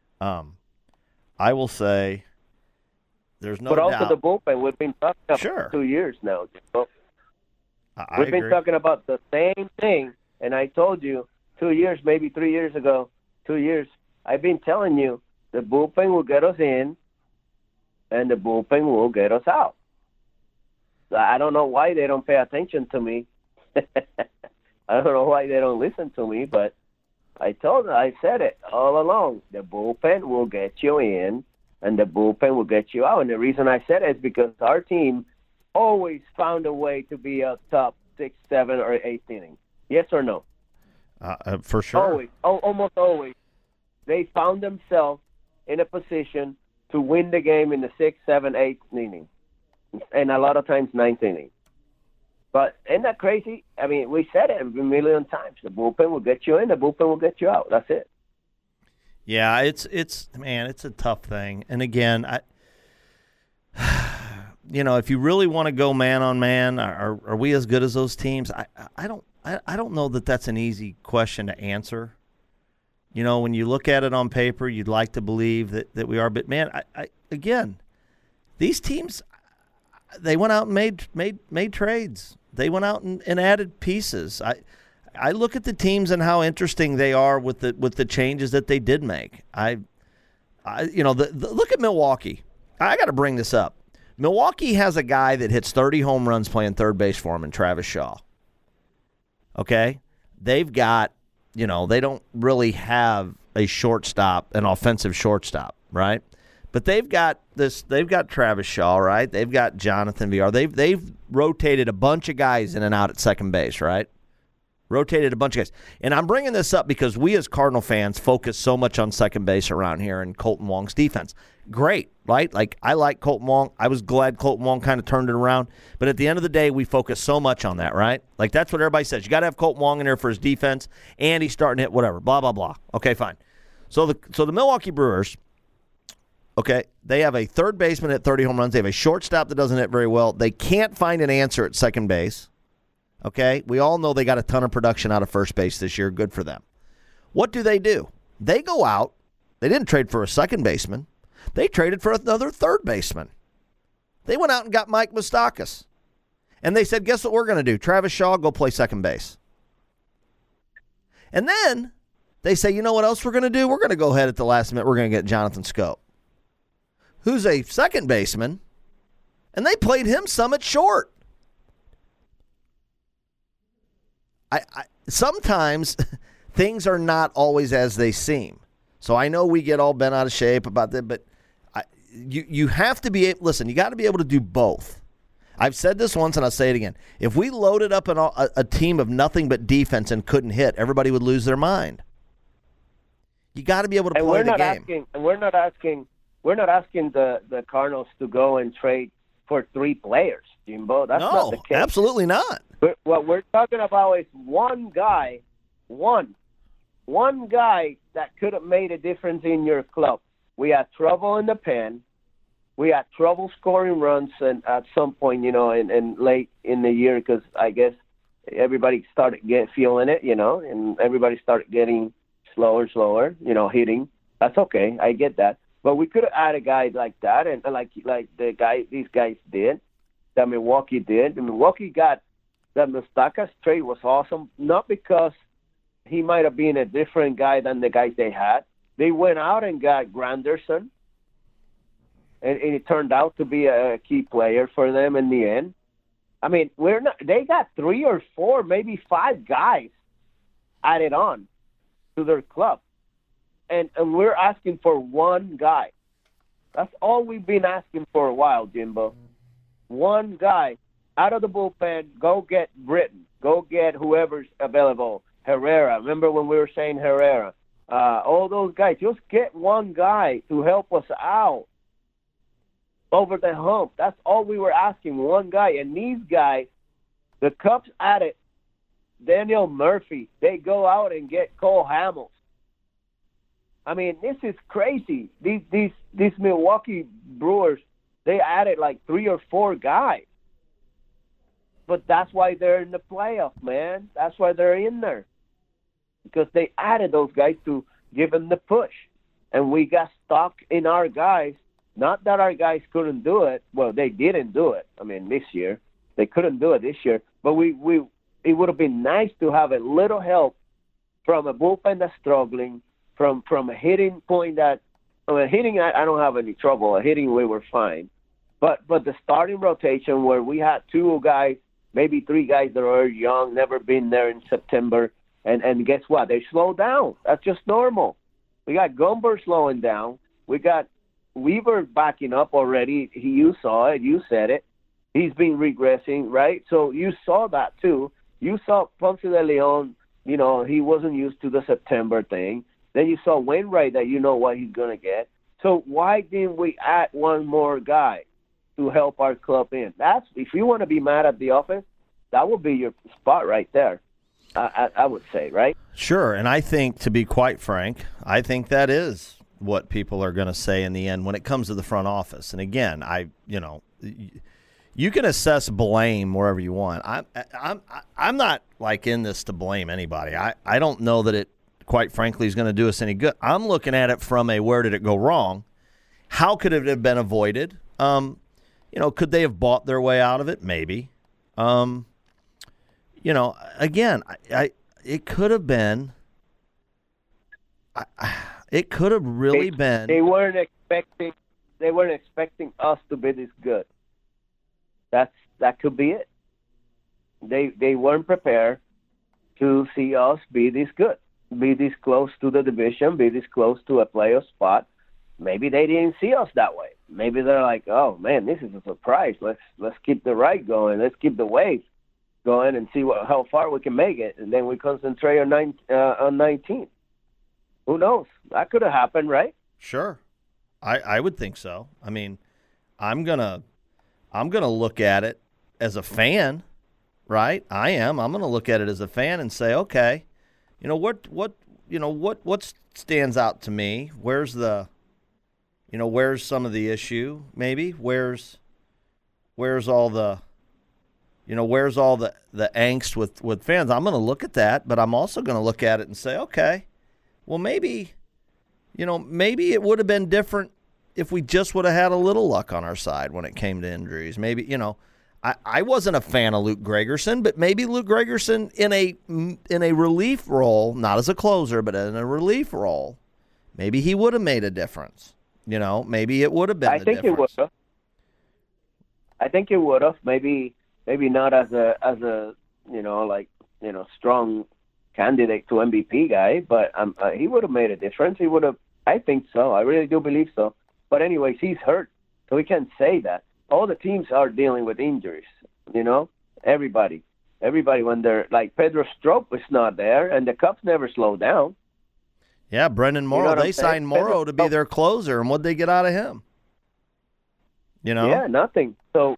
Speaker 5: I will say there's no doubt.
Speaker 6: But also the bullpen, we've been talking about
Speaker 5: Sure.
Speaker 6: 2 years now.
Speaker 5: I
Speaker 6: We've been
Speaker 5: agree.
Speaker 6: talking about the same thing, and I told you 2 years, maybe 3 years ago, 2 years, I've been telling you the bullpen will get us in and the bullpen will get us out. I don't know why they don't pay attention to me. I don't know why they don't listen to me, but I said it all along. The bullpen will get you in and the bullpen will get you out. And the reason I said it is because our team always found a way to be a top 6, 7, or 8 inning. Yes or no?
Speaker 5: For sure.
Speaker 6: Always. Almost always. They found themselves in a position to win the game in the 6th, 7th, 8th inning. And a lot of times 9th inning. But isn't that crazy? I mean, we said it a million times. The bullpen will get you in, the bullpen will get you out. That's it.
Speaker 5: Yeah, it's a tough thing. And again, if you really want to go man on man, are we as good as those teams? I don't know that that's an easy question to answer. You know, when you look at it on paper, you'd like to believe that we are. But man, again, these teams, they went out and made trades. They went out and added pieces. I look at the teams and how interesting they are with the changes that they did make. Look at Milwaukee. I got to bring this up. Milwaukee has a guy that hits 30 home runs playing third base for him in Travis Shaw. Okay? They've got, they don't really have a shortstop, an offensive shortstop, right? But they've got Travis Shaw, right? They've got Jonathan Villar. They've rotated a bunch of guys in and out at second base, right? Rotated a bunch of guys. And I'm bringing this up because we as Cardinal fans focus so much on second base around here and Colton Wong's defense. Great, right? Like, I like Colton Wong. I was glad Colton Wong kind of turned it around. But at the end of the day, we focus so much on that, right? Like, that's what everybody says. You got to have Colton Wong in there for his defense, and he's starting to hit whatever, blah, blah, blah. Okay, fine. So the Milwaukee Brewers, okay, they have a third baseman at 30 home runs. They have a shortstop that doesn't hit very well. They can't find an answer at second base. Okay, we all know they got a ton of production out of first base this year. Good for them. What do? They go out. They didn't trade for a second baseman. They traded for another third baseman. They went out and got Mike Moustakas. And they said, guess what we're going to do? Travis Shaw, go play second base. And then they say, you know what else we're going to do? We're going to go ahead at the last minute. We're going to get Jonathan Scope, who's a second baseman, and they played him some at short. Sometimes things are not always as they seem. So I know we get all bent out of shape about that, but you have to be – listen, you got to be able to do both. I've said this once and I'll say it again. If we loaded up a team of nothing but defense and couldn't hit, everybody would lose their mind. You got to be able to play the game.
Speaker 6: We're not asking the Cardinals to go and trade for 3 players, Jimbo. That's not the case.
Speaker 5: No, absolutely not.
Speaker 6: But what we're talking about is one guy that could have made a difference in your club. We had trouble in the pen. We had trouble scoring runs and at some point, in late in the year, because I guess everybody started feeling it, and everybody started getting slower, hitting. That's okay. I get that. But we could have had a guy like that, and like these guys did, that Milwaukee did. And Milwaukee got that Moustakas trade was awesome, not because he might have been a different guy than the guys they had. They went out and got Granderson. and it turned out to be a key player for them in the end. I mean, they got 3 or 4, maybe 5 guys added on to their club. And we're asking for one guy. That's all we've been asking for a while, Jimbo. One guy out of the bullpen, go get Britton. Go get whoever's available. Herrera. Remember when we were saying Herrera? All those guys. Just get one guy to help us out over the hump. That's all we were asking, one guy. And these guys, the Cubs added Daniel Murphy. They go out and get Cole Hamels. I mean, this is crazy. These Milwaukee Brewers, they added like 3 or 4 guys. But that's why they're in the playoff, man. That's why they're in there. Because they added those guys to give them the push. And we got stuck in our guys. Not that our guys couldn't do it. Well, they didn't do it. I mean, this year. They couldn't do it this year. But it would have been nice to have a little help from a bullpen that's struggling, from a hitting point that – I don't have any trouble. A hitting, we were fine. But the starting rotation where we had 2 guys, maybe 3 guys that are young, never been there in September, and guess what? They slow down. That's just normal. We got Gumber slowing down. We got Weaver backing up already. You saw it. You said it. He's been regressing, right? So you saw that too. You saw Ponce de Leon, he wasn't used to the September thing. Then you saw Wainwright that you know what he's going to get. So why didn't we add one more guy to help our club in? If you want to be mad at the offense, that would be your spot right there, I would say, right?
Speaker 5: Sure, and I think, to be quite frank, I think that is what people are going to say in the end when it comes to the front office. And again, you can assess blame wherever you want. I'm not like in this to blame anybody. I don't know that it, quite frankly, is going to do us any good. I'm looking at it from a where did it go wrong? How could it have been avoided? Could they have bought their way out of it? Maybe. Again, it could have been. It could have really been.
Speaker 6: They weren't expecting us to be this good. That could be it. They weren't prepared to see us be this good, be this close to the division, be this close to a playoff spot. Maybe they didn't see us that way. Maybe they're like, oh man, this is a surprise. Let's keep the ride going. Let's keep the wave going and see how far we can make it, and then we concentrate on 19. Who knows? That could have happened, right?
Speaker 5: Sure, I would think so. I mean, I'm gonna look at it as a fan, right? I am. I'm gonna look at it as a fan and say, okay, what stands out to me? Where's some of the issue? Maybe where's all the angst with fans? I'm going to look at that, but I'm also going to look at it and say, okay, well, maybe it would have been different if we just would have had a little luck on our side when it came to injuries. Maybe, I wasn't a fan of Luke Gregerson, but maybe Luke Gregerson in a relief role, not as a closer, but in a relief role, maybe he would have made a difference. Maybe it would have been the difference.
Speaker 6: I think it would have. Maybe not as a strong candidate to MVP guy, but he would have made a difference. He would have. I think so. I really do believe so. But anyways, he's hurt, so we can't say that. All the teams are dealing with injuries. Everybody when they're like Pedro Strop is not there, and the Cubs never slow down.
Speaker 5: Yeah, Brendan Morrow. They signed Morrow to be their closer, and what'd they get out of him?
Speaker 6: Yeah, nothing. So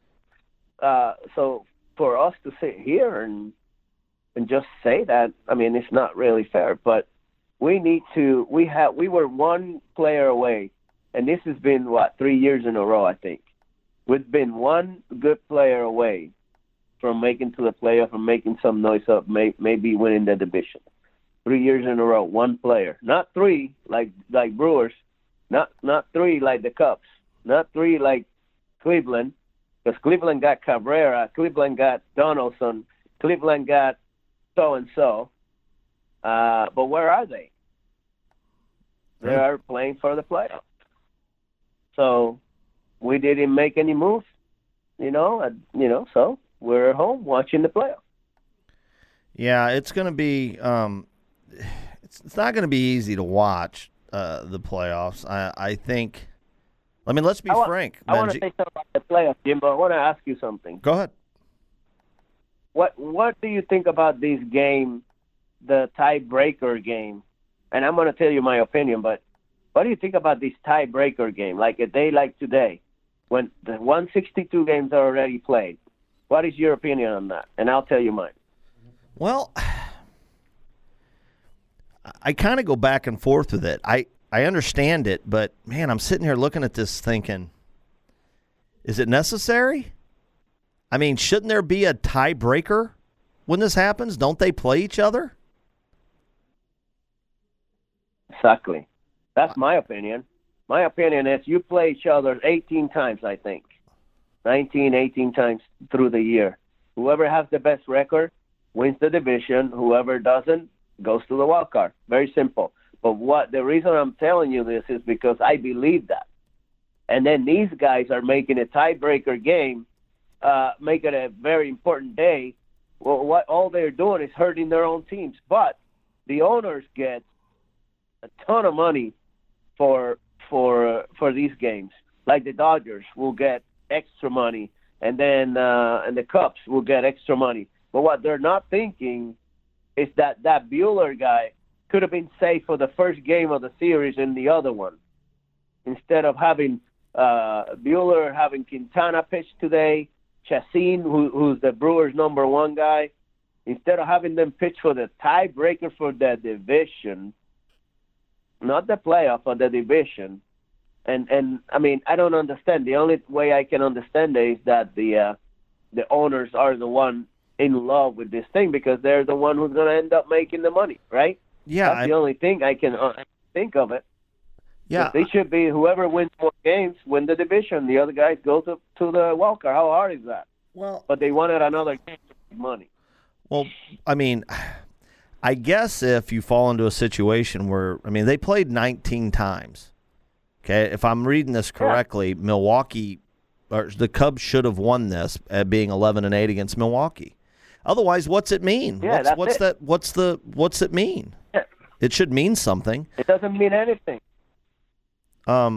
Speaker 6: for us to sit here and just say that, I mean, it's not really fair. But we need to. We were one player away, and this has been 3 years in a row, I think. We've been one good player away from making to the playoff and making some noise up, maybe winning the division. 3 years in a row, one player, not 3 like Brewers, not 3 like the Cubs, not 3 like Cleveland, because Cleveland got Cabrera, Cleveland got Donaldson, Cleveland got so and so. But where are they? They are playing for the playoffs. So, we didn't make any moves. So we're at home watching the playoffs.
Speaker 5: Yeah, it's going to be it's not going to be easy to watch the playoffs. I think. I mean, let's be frank.
Speaker 6: I want to say something about the playoffs, Jimbo. I want to ask you something.
Speaker 5: Go ahead.
Speaker 6: What do you think about this game, the tiebreaker game? And I'm going to tell you my opinion, but what do you think about this tiebreaker game, like a day like today, when the 162 games are already played? What is your opinion on that? And I'll tell you mine.
Speaker 5: Well, I kind of go back and forth with it. I understand it, but, man, I'm sitting here looking at this thinking, is it necessary? I mean, shouldn't there be a tiebreaker when this happens? Don't they play each other?
Speaker 6: Exactly. That's my opinion. My opinion is you play each other 18 times, I think. 18 times through the year. Whoever has the best record wins the division. Whoever doesn't goes to the wild card. Very simple. But the reason I'm telling you this is because I believe that. And then these guys are making a tiebreaker game, make it a very important day. Well, what all they're doing is hurting their own teams. But the owners get a ton of money for these games. Like the Dodgers will get extra money, and then and the Cubs will get extra money. But what they're not thinking is that Buehler guy could have been safe for the first game of the series in the other one. Instead of having Buehler, having Quintana pitch today, Chacin, who's the Brewers' number one guy, instead of having them pitch for the tiebreaker for the division, not the playoff, but the division. And I mean, I don't understand. The only way I can understand it is that the owners are the one in love with this thing because they're the one who's going to end up making the money, right?
Speaker 5: Yeah,
Speaker 6: that's the only thing I can think of it.
Speaker 5: Yeah,
Speaker 6: they should be whoever wins more games win the division. The other guys go to the wild card. How hard is that?
Speaker 5: Well,
Speaker 6: but they wanted another game to make money.
Speaker 5: Well, I mean, I guess if you fall into a situation where, I mean, they played 19 times. Okay, if I'm reading this correctly, Milwaukee or the Cubs should have won this at being 11-8 against Milwaukee. Otherwise, what's it mean?
Speaker 6: Yeah,
Speaker 5: What's it mean?
Speaker 6: Yeah.
Speaker 5: It should mean something.
Speaker 6: It doesn't mean anything. Yeah,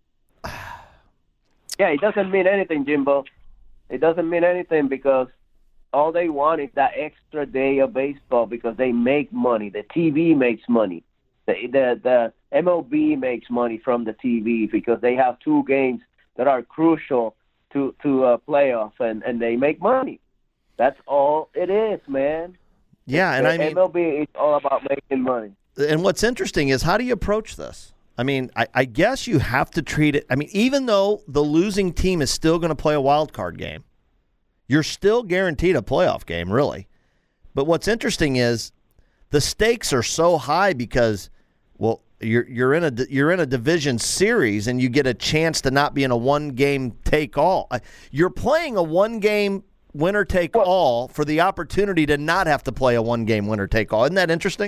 Speaker 6: it doesn't mean anything, Jimbo. It doesn't mean anything because all they want is that extra day of baseball because they make money. The TV makes money. The MLB makes money from the TV because they have two games that are crucial to a playoff, and they make money. That's all it is, man.
Speaker 5: Yeah, and I mean,
Speaker 6: MLB is all about making money.
Speaker 5: And what's interesting is how do you approach this? I mean, I guess you have to treat it. I mean, even though the losing team is still going to play a wild card game, you're still guaranteed a playoff game, really. But what's interesting is the stakes are so high because, well, you're in a division series and you get a chance to not be in a one-game take-all. You're playing a one-game winner-take-all for the opportunity to not have to play a one-game winner-take-all. Isn't that interesting?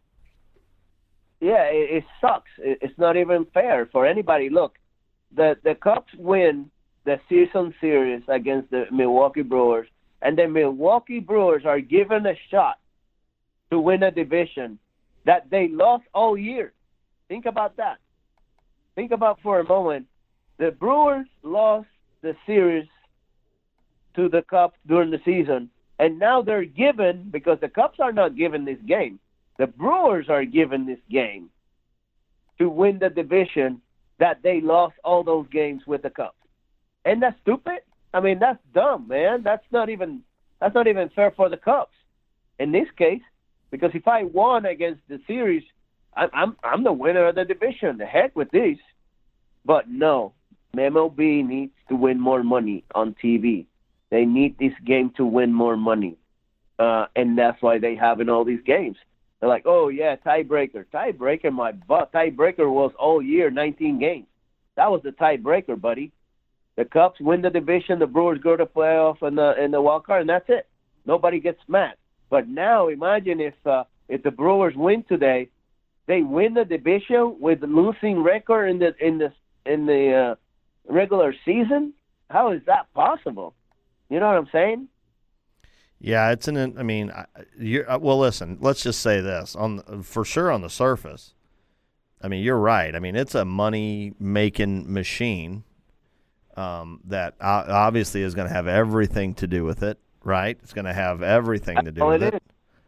Speaker 6: Yeah, it sucks. It's not even fair for anybody. Look, the Cubs win the season series against the Milwaukee Brewers, and the Milwaukee Brewers are given a shot to win a division that they lost all year. Think about that. Think about for a moment. The Brewers lost the series to the Cubs during the season, and now they're given, because the Cubs are not given this game, the Brewers are given this game to win the division that they lost all those games with the Cubs. And that's stupid. I mean, that's dumb, man. That's not even fair for the Cubs in this case, because if I won against the series, I'm the winner of the division. The heck with this. But no, MLB needs to win more money on TV. They need this game to win more money, and that's why they have in all these games. They're like, oh, yeah, tiebreaker. Tiebreaker, my butt. Tiebreaker was all year, 19 games. That was the tiebreaker, buddy. The Cubs win the division, the Brewers go to playoff in the wild card, and that's it. Nobody gets mad. But now imagine if the Brewers win today, they win the division with losing record in the regular season? How is that possible? You know what I'm saying?
Speaker 5: Yeah, it's an. I mean, well, listen. Let's just say this for sure on the surface. I mean, you're right. I mean, it's a money-making machine that obviously is going to have everything to do with it, right? It's going to have everything to do with it.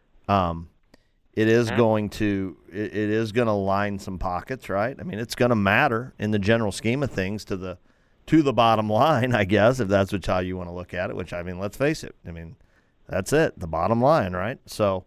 Speaker 5: It is going to line some pockets, right? I mean, it's going to matter in the general scheme of things to the bottom line, I guess, if that's how you want to look at it. Which, I mean, let's face it. I mean, that's it, the bottom line, right? So,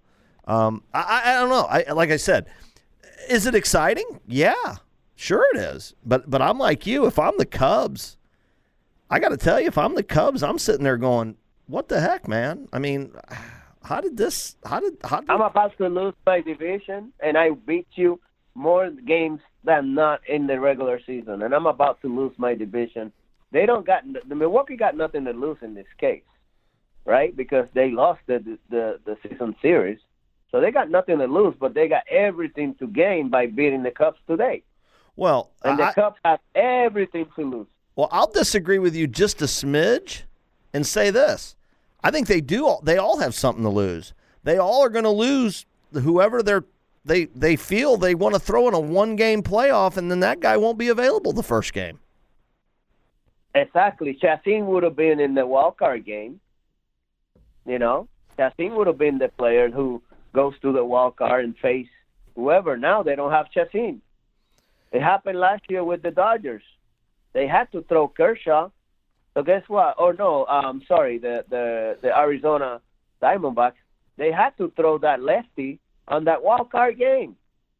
Speaker 5: I don't know. Like I said, is it exciting? Yeah, sure it is. But I'm like you. If I'm the Cubs, I got to tell you, if I'm the Cubs, I'm sitting there going, "What the heck, man?" I mean, how did
Speaker 6: I'm about to lose my division, and I beat you more games than not in the regular season, and I'm about to lose my division. The Milwaukee got nothing to lose in this case, right? Because they lost the season series. So they got nothing to lose, but they got everything to gain by beating the Cubs today.
Speaker 5: Well,
Speaker 6: and the Cubs have everything to lose.
Speaker 5: Well, I'll disagree with you just a smidge and say this. I think they all have something to lose. They all are going to lose whoever they feel they want to throw in a one-game playoff, and then that guy won't be available the first game.
Speaker 6: Exactly. Chacin would have been in the wild card game. You know, Chacin would have been the player who goes to the wild card and face whoever. Now they don't have Chacin. It happened last year with the Dodgers. They had to throw Kershaw. So guess what? Oh no, the Arizona Diamondbacks. They had to throw that lefty on that wild card game.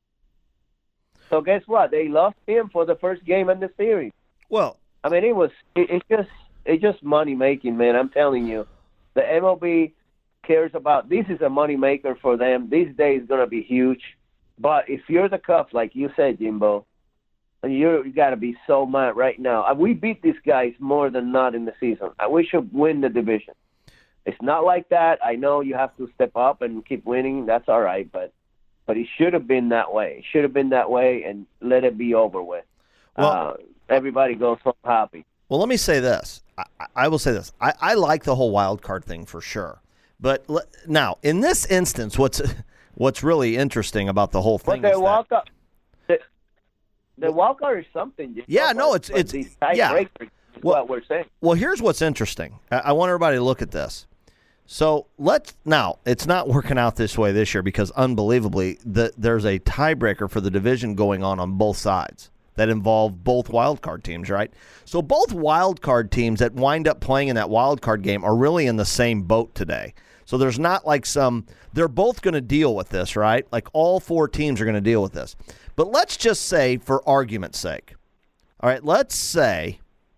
Speaker 6: So guess what? They lost him for the first game in the series.
Speaker 5: Well,
Speaker 6: I mean, it's just money making, man. I'm telling you, the MLB cares about this is a money maker for them. This day is gonna be huge. But if you're the Cubs, like you said, Jimbo, you got to be so mad right now. We beat these guys more than not in the season. We should win the division. It's not like that. I know you have to step up and keep winning. That's all right, but it should have been that way. It should have been that way, and let it be over with. Well, everybody goes home happy.
Speaker 5: Well, let me say this. I will say this. I like the whole wild card thing for sure. But now, in this instance, what's really interesting about the whole thing is that
Speaker 6: the wild card is something.
Speaker 5: Yeah, no, it's
Speaker 6: yeah. What we're saying.
Speaker 5: Well, here's what's interesting. I want everybody to look at this. So now it's not working out this way this year because unbelievably there's a tiebreaker for the division going on both sides that involve both wild card teams, right? So both wild card teams that wind up playing in that wild card game are really in the same boat today. So there's not like they're both going to deal with this, right? Like all four teams are going to deal with this. But let's just say, for argument's sake, all right, let's say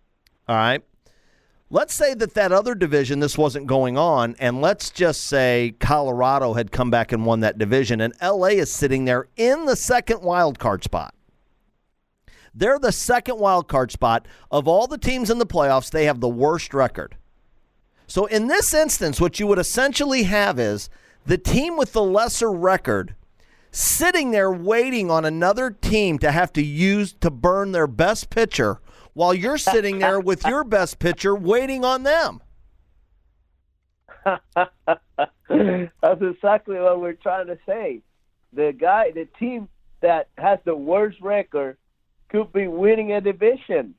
Speaker 5: that other division, this wasn't going on, and let's just say Colorado had come back and won that division, and LA is sitting there in the second wild card spot. They're the second wild card spot. Of all the teams in the playoffs, they have the worst record. So in this instance, what you would essentially have is the team with the lesser record sitting there waiting on another team to have to burn their best pitcher while you're sitting there with your best pitcher waiting on them.
Speaker 6: That's exactly what we're trying to say. The team that has the worst record could be winning a division.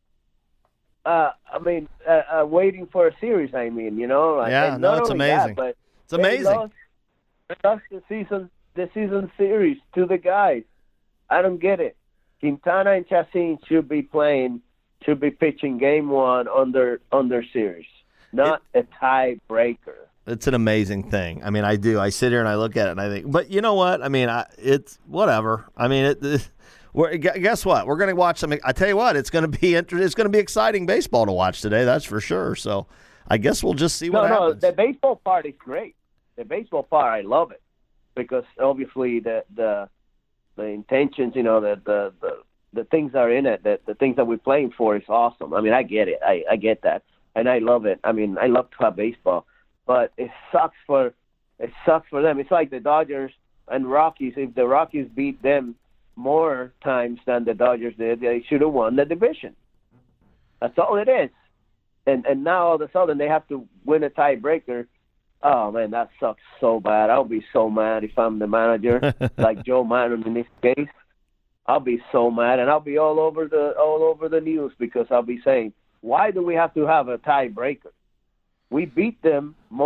Speaker 6: Waiting for a series, you know.
Speaker 5: Yeah, no, it's amazing. It's amazing.
Speaker 6: They lost the season series to the guys. I don't get it. Quintana and Chacin should be pitching game one on their series, not a tiebreaker.
Speaker 5: It's an amazing thing. I mean, I do. I sit here and I look at it and I think, but you know what? I mean, it's whatever. I mean, guess what? We're going to watch something. I tell you what, it's going to be it's going to be exciting baseball to watch today. That's for sure. So I guess we'll just see what happens.
Speaker 6: No, the baseball part is great. The baseball part, I love it because obviously the intentions, you know, the things that are in it, the things that we're playing for is awesome. I mean, I get it. I get that, and I love it. I mean, I love to have baseball, but it sucks for them. It's like the Dodgers and Rockies. If the Rockies beat them more times than the Dodgers did, they should have won the division. That's all it is. And now all of a sudden they have to win a tiebreaker. Oh, man, that sucks so bad. I'll be so mad if I'm the manager, like Joe Maddon in this case. I'll be so mad, and I'll be all over the news because I'll be saying, why do we have to have a tiebreaker? We beat them in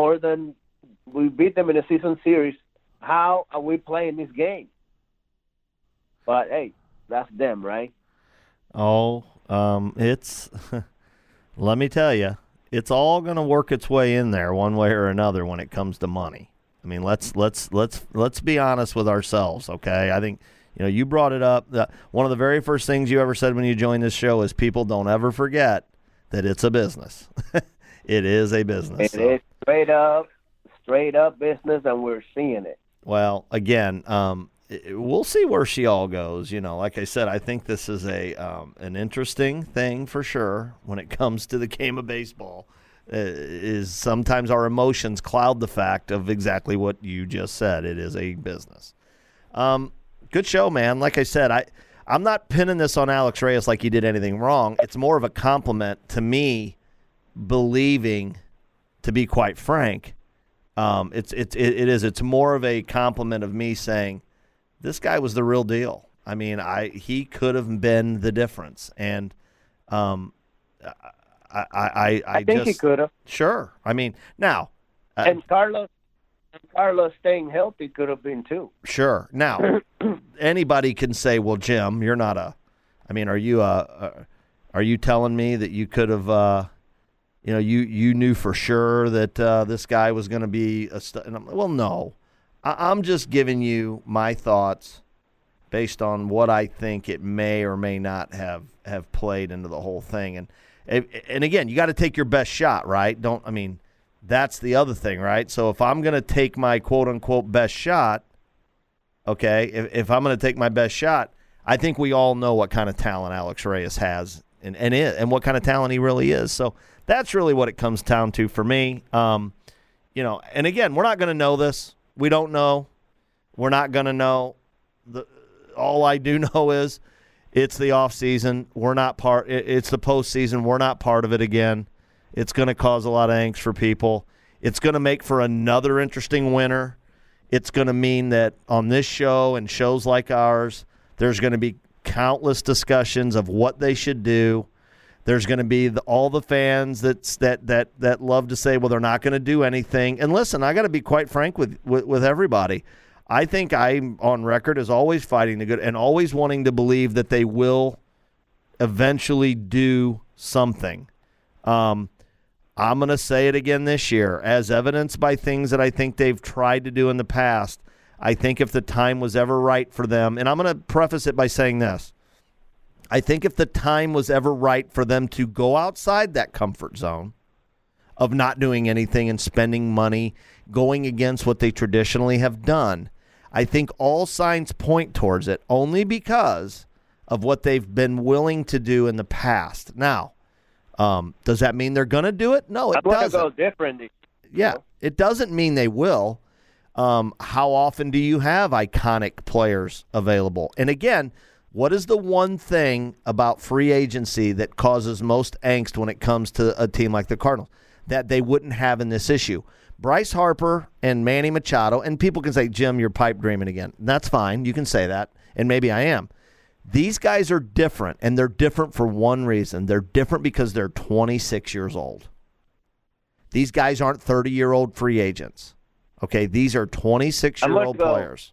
Speaker 6: a season series. How are we playing this game? But, hey, that's them, right?
Speaker 5: Oh, it's – let me tell you. It's all going to work its way in there one way or another when it comes to money. I mean, let's be honest with ourselves, okay? I think, you brought it up. One of the very first things you ever said when you joined this show is people don't ever forget that it's a business. It is a business.
Speaker 6: It is straight up business, and we're seeing it.
Speaker 5: Well, again, we'll see where she all goes. Like I said, I think this is an interesting thing for sure when it comes to the game of baseball. Is sometimes our emotions cloud the fact of exactly what you just said. It is a business. Good show, man. Like I said, I'm not pinning this on Alex Reyes like he did anything wrong. It's more of a compliment to me, believing, to be quite frank. It's more of a compliment of me saying, this guy was the real deal. I mean, he could have been the difference, and I
Speaker 6: think he could have.
Speaker 5: Sure. I mean, now
Speaker 6: and Carlos staying healthy could have been too.
Speaker 5: Sure. Now anybody can say, "Well, Jim, you're not a." I mean, are you telling me that you could have? You knew for sure that this guy was going to be a well, no. I'm just giving you my thoughts based on what I think it may or may not have played into the whole thing. And again, you got to take your best shot, right? That's the other thing, right? So if I'm going to take my quote-unquote best shot, okay, if I'm going to take my best shot, I think we all know what kind of talent Alex Reyes has and what kind of talent he really is. So that's really what it comes down to for me. And again, we're not going to know this. We don't know. We're not going to know. All I do know is it's the off season. We're not part. It's the postseason. We're not part of it again. It's going to cause a lot of angst for people. It's going to make for another interesting winter. It's going to mean that on this show and shows like ours, there's going to be countless discussions of what they should do. There's going to be all the fans that love to say, well, they're not going to do anything. And listen, I got to be quite frank with everybody. I think I'm on record as always fighting the good and always wanting to believe that they will eventually do something. I'm going to say it again this year, as evidenced by things that I think they've tried to do in the past. I think if the time was ever right for them, and I'm going to preface it by saying this, I think if the time was ever right for them to go outside that comfort zone of not doing anything and spending money, going against what they traditionally have done, I think all signs point towards it only because of what they've been willing to do in the past. Now, does that mean they're going to do it? No, it doesn't.
Speaker 6: I want to go different.
Speaker 5: Yeah, it doesn't mean they will. How often do you have iconic players available? And again, what is the one thing about free agency that causes most angst when it comes to a team like the Cardinals that they wouldn't have in this issue? Bryce Harper and Manny Machado, and people can say, Jim, you're pipe dreaming again. That's fine. You can say that, and maybe I am. These guys are different, and they're different for one reason. They're different because they're 26 years old. These guys aren't 30-year-old free agents. Okay, these are 26-year-old players.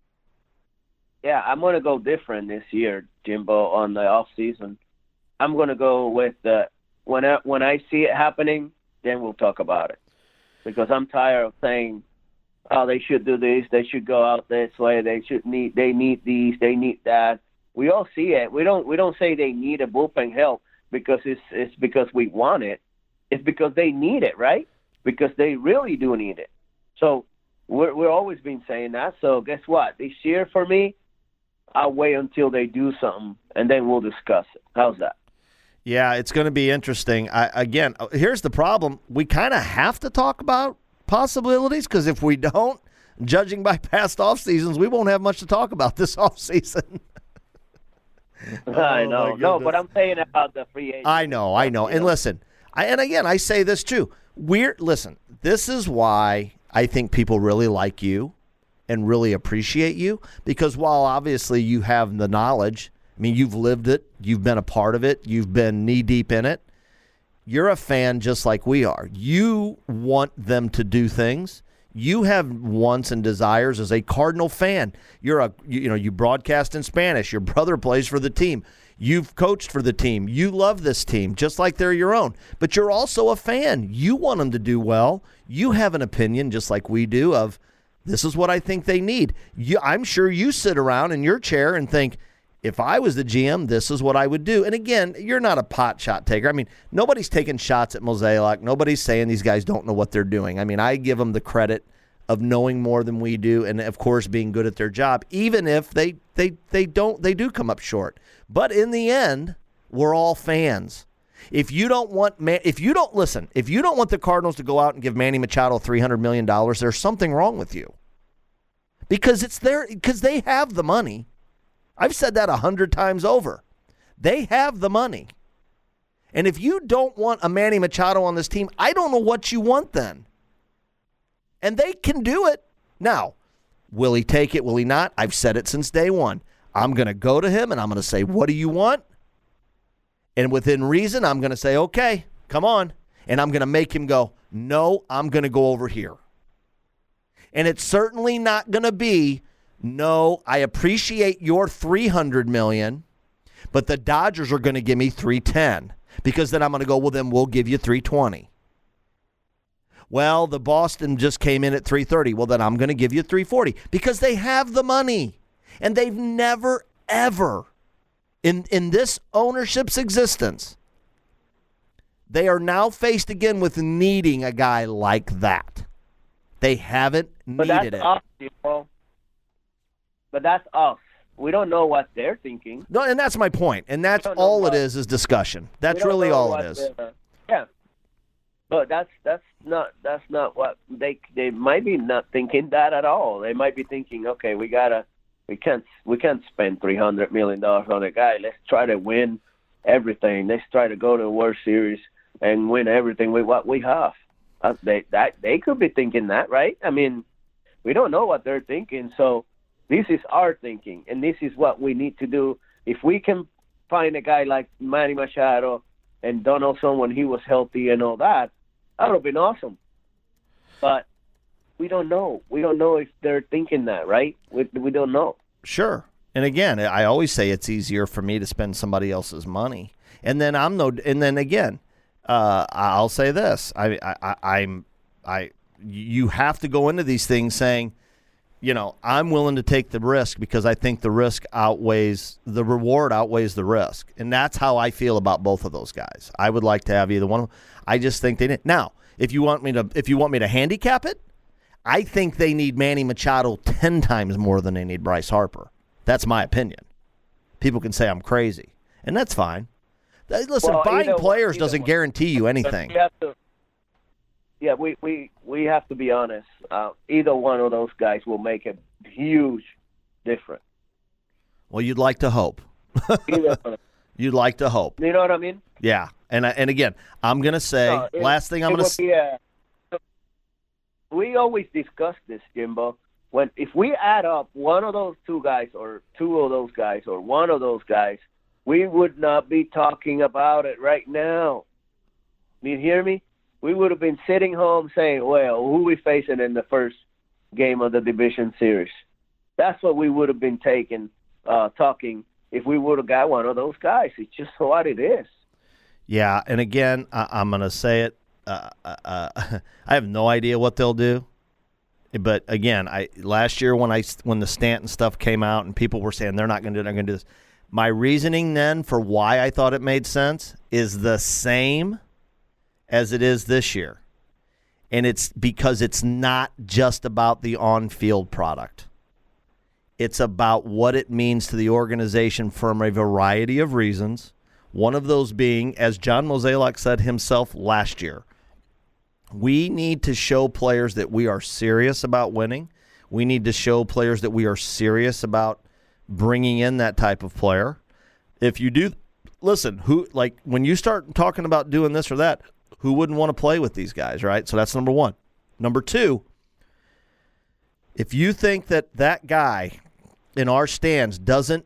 Speaker 6: Yeah, I'm going to go different this year, Jimbo, on the off season. I'm going to go with when I see it happening, then we'll talk about it. Because I'm tired of saying, oh, they should do this, they should go out this way, they need these, they need that. We all see it. We don't say they need a bullpen help because it's because we want it. It's because they need it, right? Because they really do need it. So we're always been saying that. So guess what? This year for me, I'll wait until they do something, and then we'll discuss it. How's that?
Speaker 5: Yeah, it's going to be interesting. Again, here's the problem. We kind of have to talk about possibilities because if we don't, judging by past off seasons, we won't have much to talk about this off season.
Speaker 6: I know. No, but I'm saying about the free agent.
Speaker 5: I know. And listen, I say this too. Listen, this is why I think people really like you and really appreciate you, because while obviously you have the knowledge, I mean, you've lived it, you've been a part of it, you've been knee-deep in it, you're a fan just like we are. You want them to do things. You have wants and desires as a Cardinal fan. You broadcast in Spanish. Your brother plays for the team. You've coached for the team. You love this team just like they're your own. But you're also a fan. You want them to do well. You have an opinion just like we do of this is what I think they need. I'm sure you sit around in your chair and think, if I was the GM, this is what I would do. And again, you're not a pot shot taker. I mean, nobody's taking shots at Mozeliak. Nobody's saying these guys don't know what they're doing. I mean, I give them the credit of knowing more than we do and, of course, being good at their job, even if they do come up short. But in the end, we're all fans. If you don't want the Cardinals to go out and give Manny Machado $300 million, there's something wrong with you. Because they have the money. I've said that 100 times over. They have the money. And if you don't want a Manny Machado on this team, I don't know what you want then. And they can do it. Now, will he take it? Will he not? I've said it since day one. I'm going to go to him and I'm going to say, what do you want? And within reason, I'm going to say, okay, come on. And I'm going to make him go, no, I'm going to go over here. And it's certainly not going to be, no, I appreciate your $300 million, but the Dodgers are going to give me $310, because then I'm going to go, well, then we'll give you $320. Well, the Boston just came in at $330. Well, then I'm going to give you $340, because they have the money, and they've never, ever, in this ownership's existence, they are now faced again with needing a guy like that. They haven't needed it.
Speaker 6: Us, But that's us. We don't know what they're thinking.
Speaker 5: No, and that's my point. And that's all it is discussion. That's really all it is.
Speaker 6: Yeah. But that's not what they might be not thinking that at all. They might be thinking, okay, we can't spend $300 million on a guy. Let's try to win everything. Let's try to go to the World Series and win everything with what we have. They could be thinking that, right? I mean, we don't know what they're thinking, so this is our thinking, and this is what we need to do. If we can find a guy like Manny Machado and Donaldson when he was healthy and all that, that would have been awesome. But we don't know. We don't know if they're thinking that, right? We don't know.
Speaker 5: Sure. And again, I always say it's easier for me to spend somebody else's money. And then I'll say this: you have to go into these things saying, I'm willing to take the risk because I think the reward outweighs the risk. And that's how I feel about both of those guys. I would like to have either one of them. I just think they didn't. Now, if you want me to handicap it, I think they need Manny Machado 10 times more than they need Bryce Harper. That's my opinion. People can say I'm crazy, and that's fine. Listen, buying players doesn't guarantee you anything.
Speaker 6: We have to be honest. Either one of those guys will make a huge difference.
Speaker 5: Well, you'd like to hope. You'd like to hope.
Speaker 6: You know what I mean?
Speaker 5: Yeah. And again, I'm going to say, last thing I'm going to say.
Speaker 6: We always discuss this, Jimbo. If we add up one of those two guys or two of those guys or one of those guys, we would not be talking about it right now. You hear me? We would have been sitting home saying, well, who are we facing in the first game of the division series? That's what we would have been talking if we would have got one of those guys. It's just what it is.
Speaker 5: Yeah, and again, I'm going to say it. I have no idea what they'll do. But again, last year when the Stanton stuff came out and people were saying they're not going to do it, they're going to do this. My reasoning then for why I thought it made sense is the same as it is this year. And it's because it's not just about the on-field product. It's about what it means to the organization from a variety of reasons. One of those being, as John Mozeliak said himself last year, we need to show players that we are serious about winning. We need to show players that we are serious about bringing in that type of player. If you do, listen, when you start talking about doing this or that, who wouldn't want to play with these guys, right? So that's number one. Number two, if you think that guy in our stands doesn't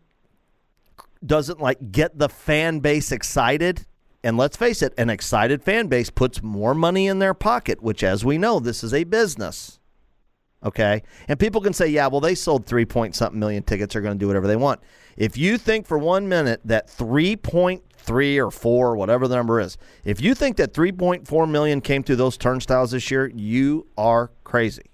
Speaker 5: like get the fan base excited, and let's face it, an excited fan base puts more money in their pocket, which, as we know, this is a business. Okay? And people can say, yeah, well, they sold 3-point-something million tickets. They're going to do whatever they want. If you think for 1 minute that 3.3 or 4, whatever the number is, if you think that 3.4 million came through those turnstiles this year, you are crazy.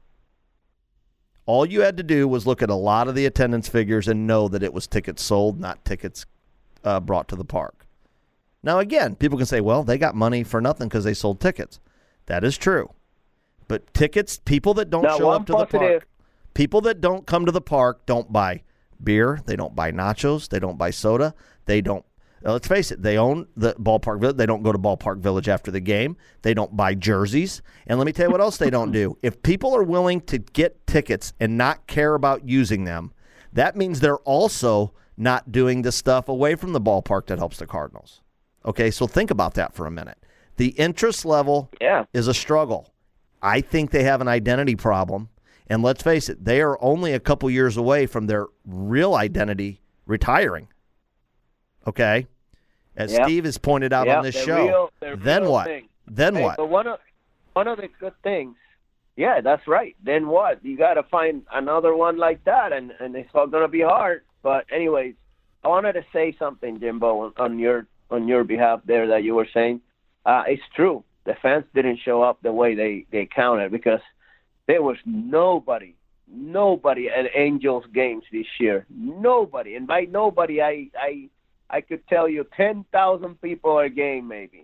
Speaker 5: All you had to do was look at a lot of the attendance figures and know that it was tickets sold, not tickets brought to the park. Now, again, people can say, well, they got money for nothing because they sold tickets. That is true. But tickets, people that don't show up to the park, people that don't come to the park don't buy beer, they don't buy nachos, they don't buy soda, they don't, let's face it, they own the Ballpark Village, they don't go to Ballpark Village after the game, they don't buy jerseys, and let me tell you what else they don't do. If people are willing to get tickets and not care about using them, that means they're also not doing the stuff away from the ballpark that helps the Cardinals. Okay, so think about that for a minute. The interest level is a struggle. I think they have an identity problem. And let's face it, they are only a couple years away from their real identity retiring. Okay? As Steve has pointed out on this show. Then what? Then what?
Speaker 6: But one of the good things, that's right. Then what? You got to find another one like that, and it's all going to be hard. But anyways, I wanted to say something, Jimbo, on your behalf there that you were saying. It's true. The fans didn't show up the way they counted because there was nobody at Angels games this year. Nobody. And by nobody, I could tell you 10,000 people a game maybe.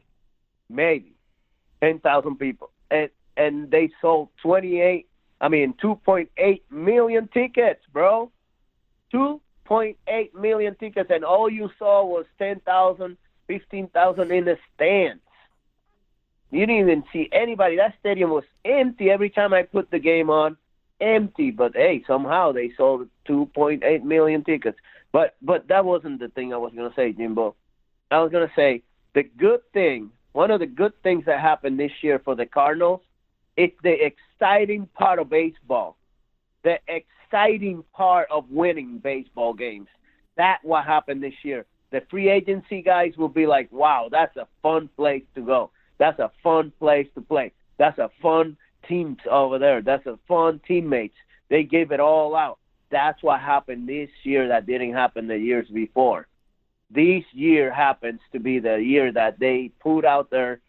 Speaker 6: 10,000 people. And they sold 2.8 million tickets, bro. 2.8 million tickets, and all you saw was 10,000, 15,000 in the stands. You didn't even see anybody. That stadium was empty every time I put the game on. Empty. But, hey, somehow they sold 2.8 million tickets. But that wasn't the thing I was going to say, Jimbo. I was going to say one of the good things that happened this year for the Cardinals, it's the exciting part of baseball. The exciting part of winning baseball games. That's what happened this year. The free agency guys will be like, wow, that's a fun place to go. That's a fun place to play. That's a fun teams over there. That's a fun teammates. They gave it all out. That's what happened this year that didn't happen the years before. This year happens to be the year that they put out their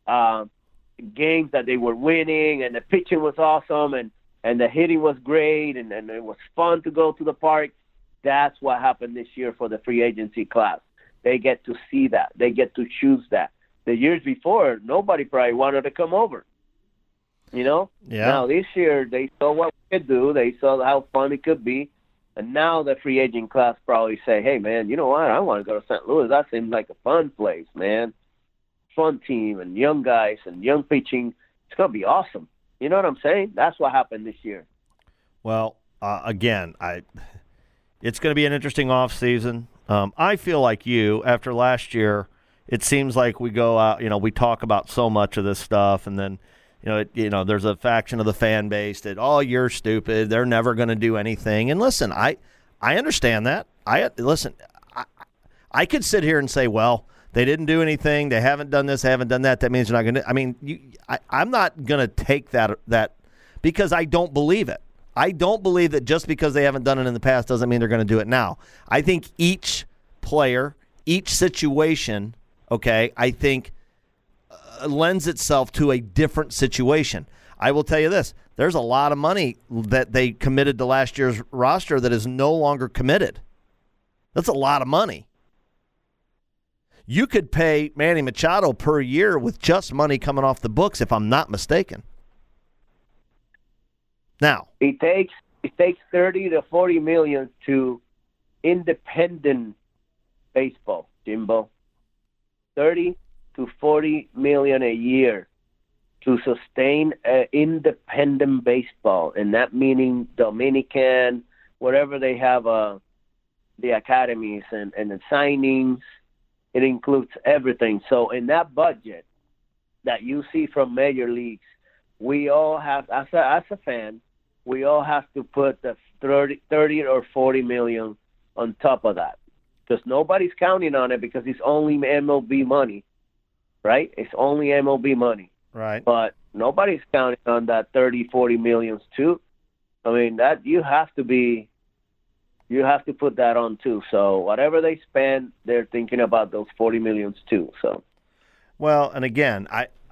Speaker 6: games that they were winning, and the pitching was awesome, and the hitting was great, and it was fun to go to the park. That's what happened this year for the free agency class. They get to see that. They get to choose that. The years before, nobody probably wanted to come over. You know?
Speaker 5: Yeah.
Speaker 6: Now, this year, they saw what we could do. They saw how fun it could be. And now the free agent class probably say, hey, man, you know what? I want to go to St. Louis. That seems like a fun place, man. Fun team and young guys and young pitching. It's going to be awesome. You know what I'm saying? That's what happened this year.
Speaker 5: Well, again, it's going to be an interesting offseason. I feel like you, after last year, it seems like we go out, we talk about so much of this stuff, and then, there's a faction of the fan base that, oh, you're stupid. They're never going to do anything. And listen, I understand that. I could sit here and say, well, they didn't do anything. They haven't done this. They haven't done that. That means they're not going to. I mean, I'm not going to take that because I don't believe it. I don't believe that just because they haven't done it in the past doesn't mean they're going to do it now. I think each player, each situation, I think lends itself to a different situation. I will tell you this. There's a lot of money that they committed to last year's roster that is no longer committed. That's a lot of money. You could pay Manny Machado per year with just money coming off the books, if I'm not mistaken. Now,
Speaker 6: it takes 30 to 40 million to independent baseball, Jimbo. 30 to 40 million a year to sustain independent baseball, and that meaning Dominican, wherever they have the academies and the signings. It includes everything. So in that budget that you see from major leagues, we all have, as a fan, we all have to put the 30 or 40 million on top of that, because nobody's counting on it, because it's only MLB money, right? It's only MLB money.
Speaker 5: Right.
Speaker 6: But nobody's counting on that 30, 40 millions too. I mean, that you have to put that on too. So whatever they spend, they're thinking about those 40 millions too. So,
Speaker 5: well, and again,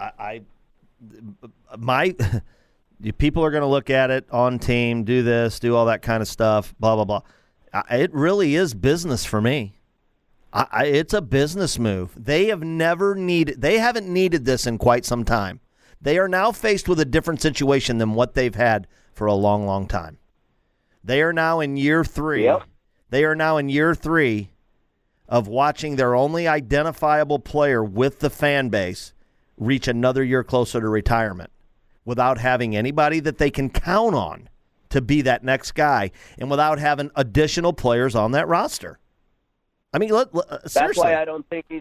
Speaker 5: people are going to look at it on team, do this, do all that kind of stuff, blah, blah, blah. It really is business for me. It's a business move. They haven't needed this in quite some time. They are now faced with a different situation than what they've had for a long, long time. They are now in year 3.
Speaker 6: Yep.
Speaker 5: They are now in year 3 of watching their only identifiable player with the fan base reach another year closer to retirement without having anybody that they can count on to be that next guy, and without having additional players on that roster. I mean,
Speaker 6: that's
Speaker 5: seriously.
Speaker 6: why I don't think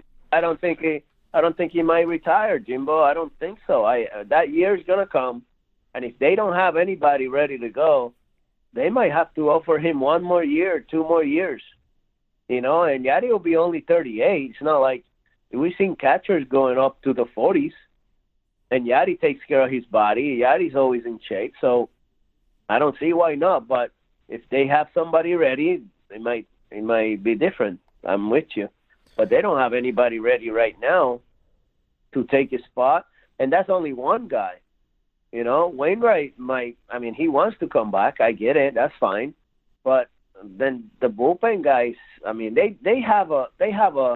Speaker 6: he might retire, Jimbo. I don't think so. That year's gonna come, and if they don't have anybody ready to go, they might have to offer him 1 more year, 2 more years. And Yadi will be only 38. It's not like we've seen catchers going up to the 40s, and Yadi takes care of his body. Yadi's always in shape, so I don't see why not. But if they have somebody ready, it might be different. I'm with you. But they don't have anybody ready right now to take his spot, and that's only one guy. Wainwright he wants to come back. I get it. That's fine. But then the bullpen guys, they have a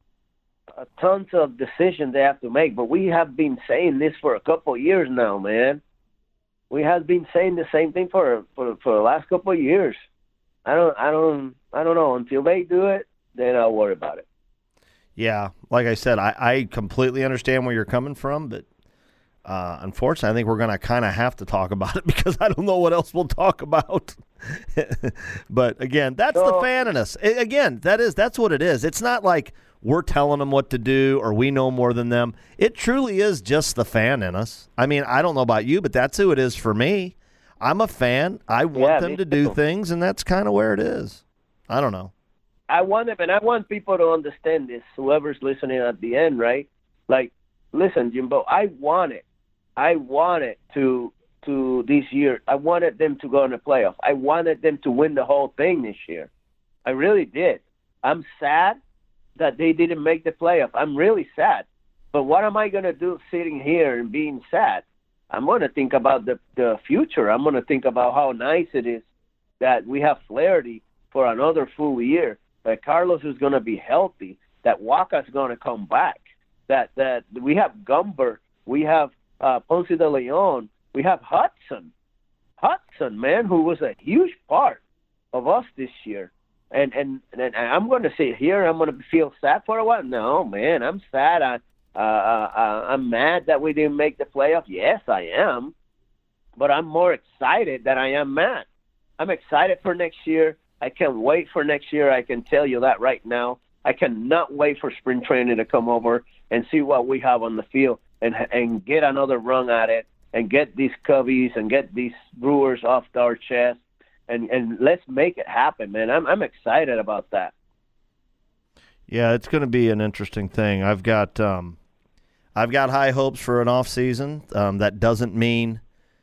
Speaker 6: tons of decisions they have to make. But we have been saying this for a couple of years now, man. We have been saying the same thing for the last couple of years. I don't know. Until they do it, then I'll worry about it.
Speaker 5: Yeah, like I said, I completely understand where you're coming from, but unfortunately, I think we're going to kind of have to talk about it, because I don't know what else we'll talk about. But again, that's the fan in us. Again, that's what it is. It's not like we're telling them what to do or we know more than them. It truly is just the fan in us. I mean, I don't know about you, but that's who it is for me. I'm a fan. I want them to do things, and that's kind of where it is. I don't know.
Speaker 6: I want people to understand this, whoever's listening at the end, right? Like, listen, Jimbo, I wanted to this year. I wanted them to go in the playoff. I wanted them to win the whole thing this year. I really did. I'm sad that they didn't make the playoff. I'm really sad. But what am I going to do sitting here and being sad? I'm going to think about the future. I'm going to think about how nice it is that we have Flaherty for another full year, that Carlos is going to be healthy, that Waka's going to come back, that we have Gumber, we have Ponce de Leon, we have Hudson, man, who was a huge part of us this year. And I'm going to sit here, I'm going to feel sad for a while. No, man, I'm sad. I'm mad that we didn't make the playoff. Yes, I am. But I'm more excited than I am mad. I'm excited for next year. I can't wait for next year. I can tell you that right now. I cannot wait for spring training to come over and see what we have on the field and get another run at it and get these Cubbies and get these Brewers off our chest. And let's make it happen, man. I'm excited about that.
Speaker 5: Yeah, it's going to be an interesting thing. I've got high hopes for an off season. That doesn't mean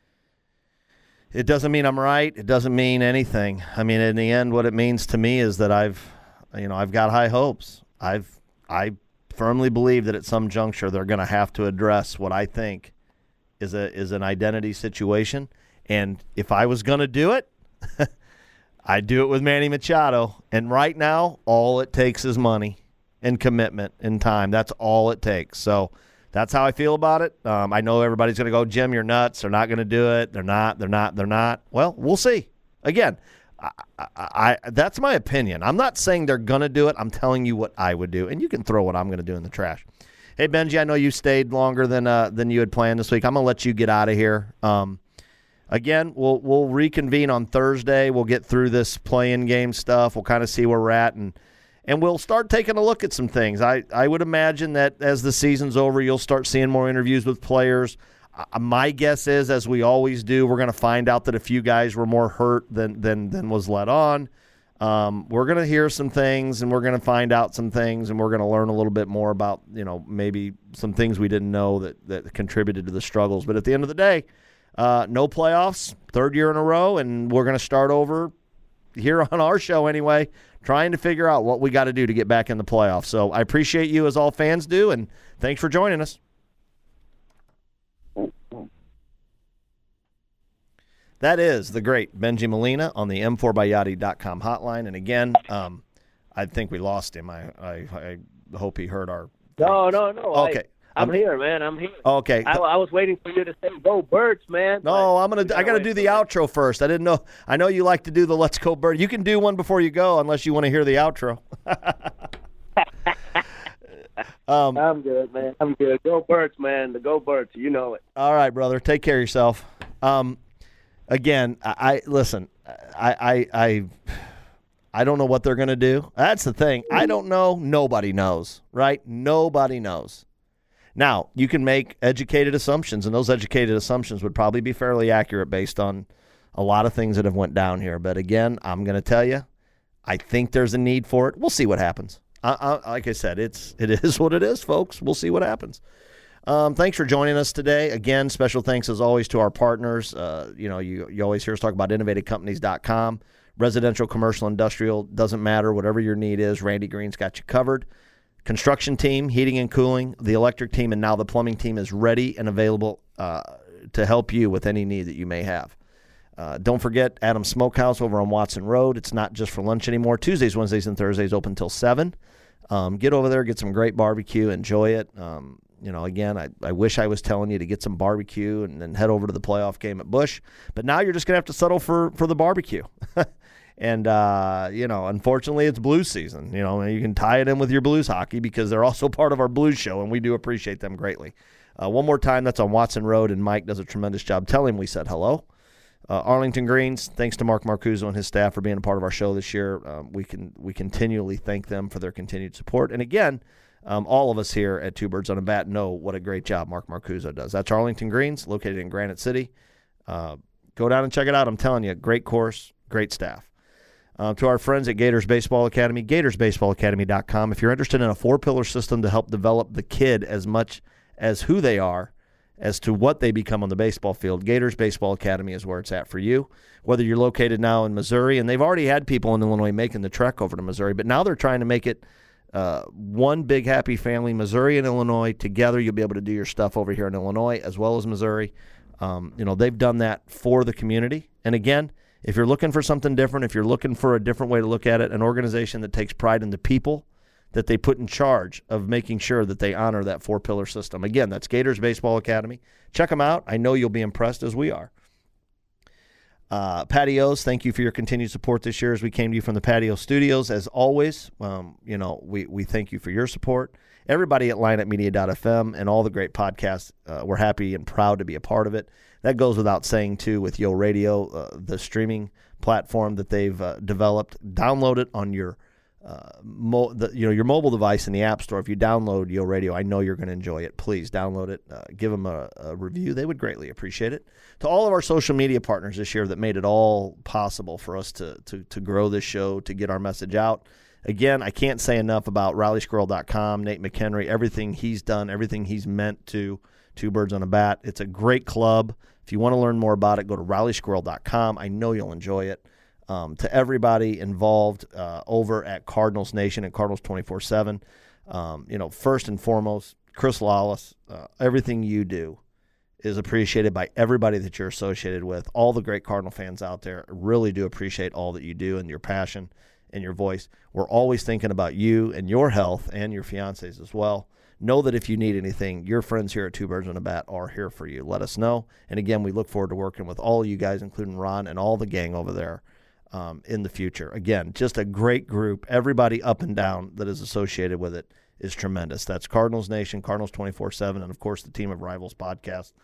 Speaker 5: I'm right. It doesn't mean anything. I mean, in the end, what it means to me is that I've got high hopes. I firmly believe that at some juncture they're going to have to address what I think is an identity situation. And if I was going to do it, I'd do it with Manny Machado. And right now, all it takes is money and commitment and time. That's all it takes. So that's how I feel about it. I know everybody's going to go, Jim, you're nuts. They're not going to do it. They're not. Well, we'll see. Again, I that's my opinion. I'm not saying they're going to do it. I'm telling you what I would do. And you can throw what I'm going to do in the trash. Hey, Benji, I know you stayed longer than you had planned this week. I'm going to let you get out of here. again, we'll reconvene on Thursday. We'll get through this play-in game stuff. We'll kind of see where we're at, and we'll start taking a look at some things. I would imagine that as the season's over, you'll start seeing more interviews with players. My guess is, as we always do, we're going to find out that a few guys were more hurt than was let on. We're going to hear some things, and we're going to find out some things, and we're going to learn a little bit more about, maybe some things we didn't know that contributed to the struggles. But at the end of the day, no playoffs, third year in a row, and we're going to start over here on our show anyway, trying to figure out what we got to do to get back in the playoffs. So I appreciate you, as all fans do, and thanks for joining us. That is the great Benji Molina on the M4byYachty.com hotline. And again, I think we lost him. I hope he heard our.
Speaker 6: No.
Speaker 5: Okay.
Speaker 6: I'm here, man. I'm here.
Speaker 5: Okay.
Speaker 6: I was waiting for you to say "Go Birds," man.
Speaker 5: No, I got to do the outro first. I didn't know. I know you like to do the "Let's Go Birds." You can do one before you go, unless you want to hear the outro.
Speaker 6: I'm good, man. I'm good. Go Birds, man. The Go Birds. You know it.
Speaker 5: All right, brother. Take care of yourself. Again, I listen. I don't know what they're going to do. That's the thing. I don't know. Nobody knows, right? Nobody knows. Now, you can make educated assumptions, and those educated assumptions would probably be fairly accurate based on a lot of things that have went down here. But again, I'm going to tell you, I think there's a need for it. We'll see what happens. Like I said, it is what it is, folks. We'll see what happens. Thanks for joining us today. Again, special thanks as always to our partners. You always hear us talk about innovativecompanies.com. Residential, commercial, industrial, doesn't matter. Whatever your need is, Randy Green's got you covered. Construction team, heating and cooling, the electric team, and now the plumbing team is ready and available to help you with any need that you may have. Don't forget Adam's Smokehouse over on Watson Road. It's not just for lunch anymore. Tuesdays, Wednesdays, and Thursdays open till 7. Get over there, get some great barbecue, enjoy it. Again, I wish I was telling you to get some barbecue and then head over to the playoff game at Busch. But now you're just going to have to settle for the barbecue. And, unfortunately, it's Blues season. You can tie it in with your Blues hockey because they're also part of our Blues show, and we do appreciate them greatly. One more time, that's on Watson Road, and Mike does a tremendous job. Tell him we said hello. Arlington Greens, thanks to Mark Marcuzzo and his staff for being a part of our show this year. We continually thank them for their continued support. And, again, all of us here at Two Birds on a Bat know what a great job Mark Marcuzzo does. That's Arlington Greens, located in Granite City. Go down and check it out. I'm telling you, great course, great staff. To our friends at Gators Baseball Academy, GatorsBaseballAcademy.com. If you're interested in a 4-pillar system to help develop the kid as much as who they are, as to what they become on the baseball field, Gators Baseball Academy is where it's at for you. Whether you're located now in Missouri, and they've already had people in Illinois making the trek over to Missouri, but now they're trying to make it one big happy family, Missouri and Illinois. Together, you'll be able to do your stuff over here in Illinois as well as Missouri. They've done that for the community. And again, if you're looking for something different, if you're looking for a different way to look at it, an organization that takes pride in the people that they put in charge of making sure that they honor that 4-pillar system. Again, that's Gators Baseball Academy. Check them out. I know you'll be impressed as we are. Patios, thank you for your continued support this year as we came to you from the Patio Studios. As always, we thank you for your support. Everybody at lineupmedia.fm and all the great podcasts, we're happy and proud to be a part of it. That goes without saying, too, with Yo Radio, the streaming platform that they've developed. Download it on your your mobile device in the App Store. If you download Yo Radio, I know you're going to enjoy it. Please download it. Give them a review. They would greatly appreciate it. To all of our social media partners this year that made it all possible for us to grow this show, to get our message out. Again, I can't say enough about RallySquirrel.com, Nate McHenry, everything he's done, everything he's meant to Two Birds on a Bat. It's a great club. If you want to learn more about it, go to RallySquirrel.com. I know you'll enjoy it. To everybody involved over at Cardinals Nation and Cardinals 24/7, first and foremost, Chris Lawless, everything you do is appreciated by everybody that you're associated with. All the great Cardinal fans out there really do appreciate all that you do and your passion and your voice. We're always thinking about you and your health and your fiancés as well. Know that if you need anything, your friends here at Two Birds on a Bat are here for you. Let us know. And again, we look forward to working with all of you guys, including Ron and all the gang over there in the future. Again, just a great group. Everybody up and down that is associated with it is tremendous. That's Cardinals Nation, Cardinals 24/7, and of course the Team of Rivals podcast.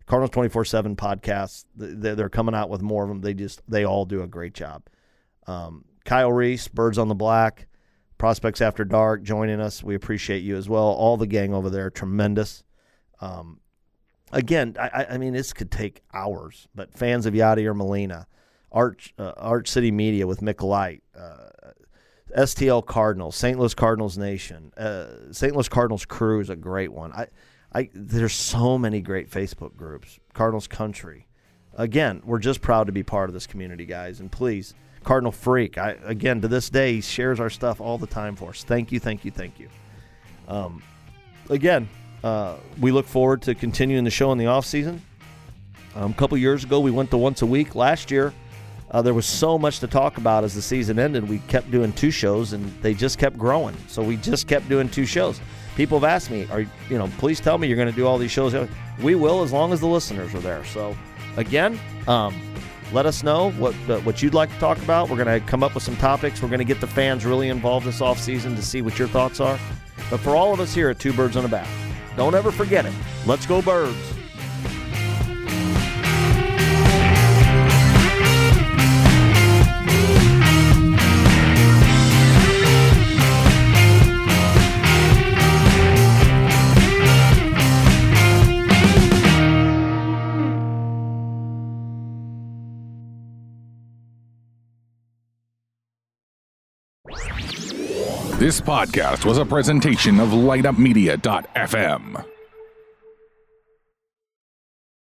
Speaker 5: Cardinals 24/7 podcasts. They're coming out with more of them. They all do a great job. Kyle Reese, Birds on the Black, Prospects After Dark, joining us. We appreciate you as well. All the gang over there, tremendous. Again, I mean, this could take hours, but fans of Yadier Molina, Arch City Media with Mick Light, STL Cardinals, St. Louis Cardinals Nation, St. Louis Cardinals Crew is a great one. There's so many great Facebook groups, Cardinals Country. Again, we're just proud to be part of this community, guys, and please, Cardinal Freak, again, to this day, he shares our stuff all the time for us. Thank you, thank you, thank you. Again, we look forward to continuing the show in the offseason. A couple years ago, we went to once a week. Last year, there was so much to talk about as the season ended. We kept doing 2 shows, and they just kept growing. So we just kept doing 2 shows. People have asked me, please tell me you're going to do all these shows. We will, as long as the listeners are there. So, again, let us know what you'd like to talk about. We're going to come up with some topics. We're going to get the fans really involved this offseason to see what your thoughts are. But for all of us here at Two Birds on a Bat, don't ever forget it. Let's go Birds.
Speaker 1: This podcast was a presentation of LightUpMedia.fm.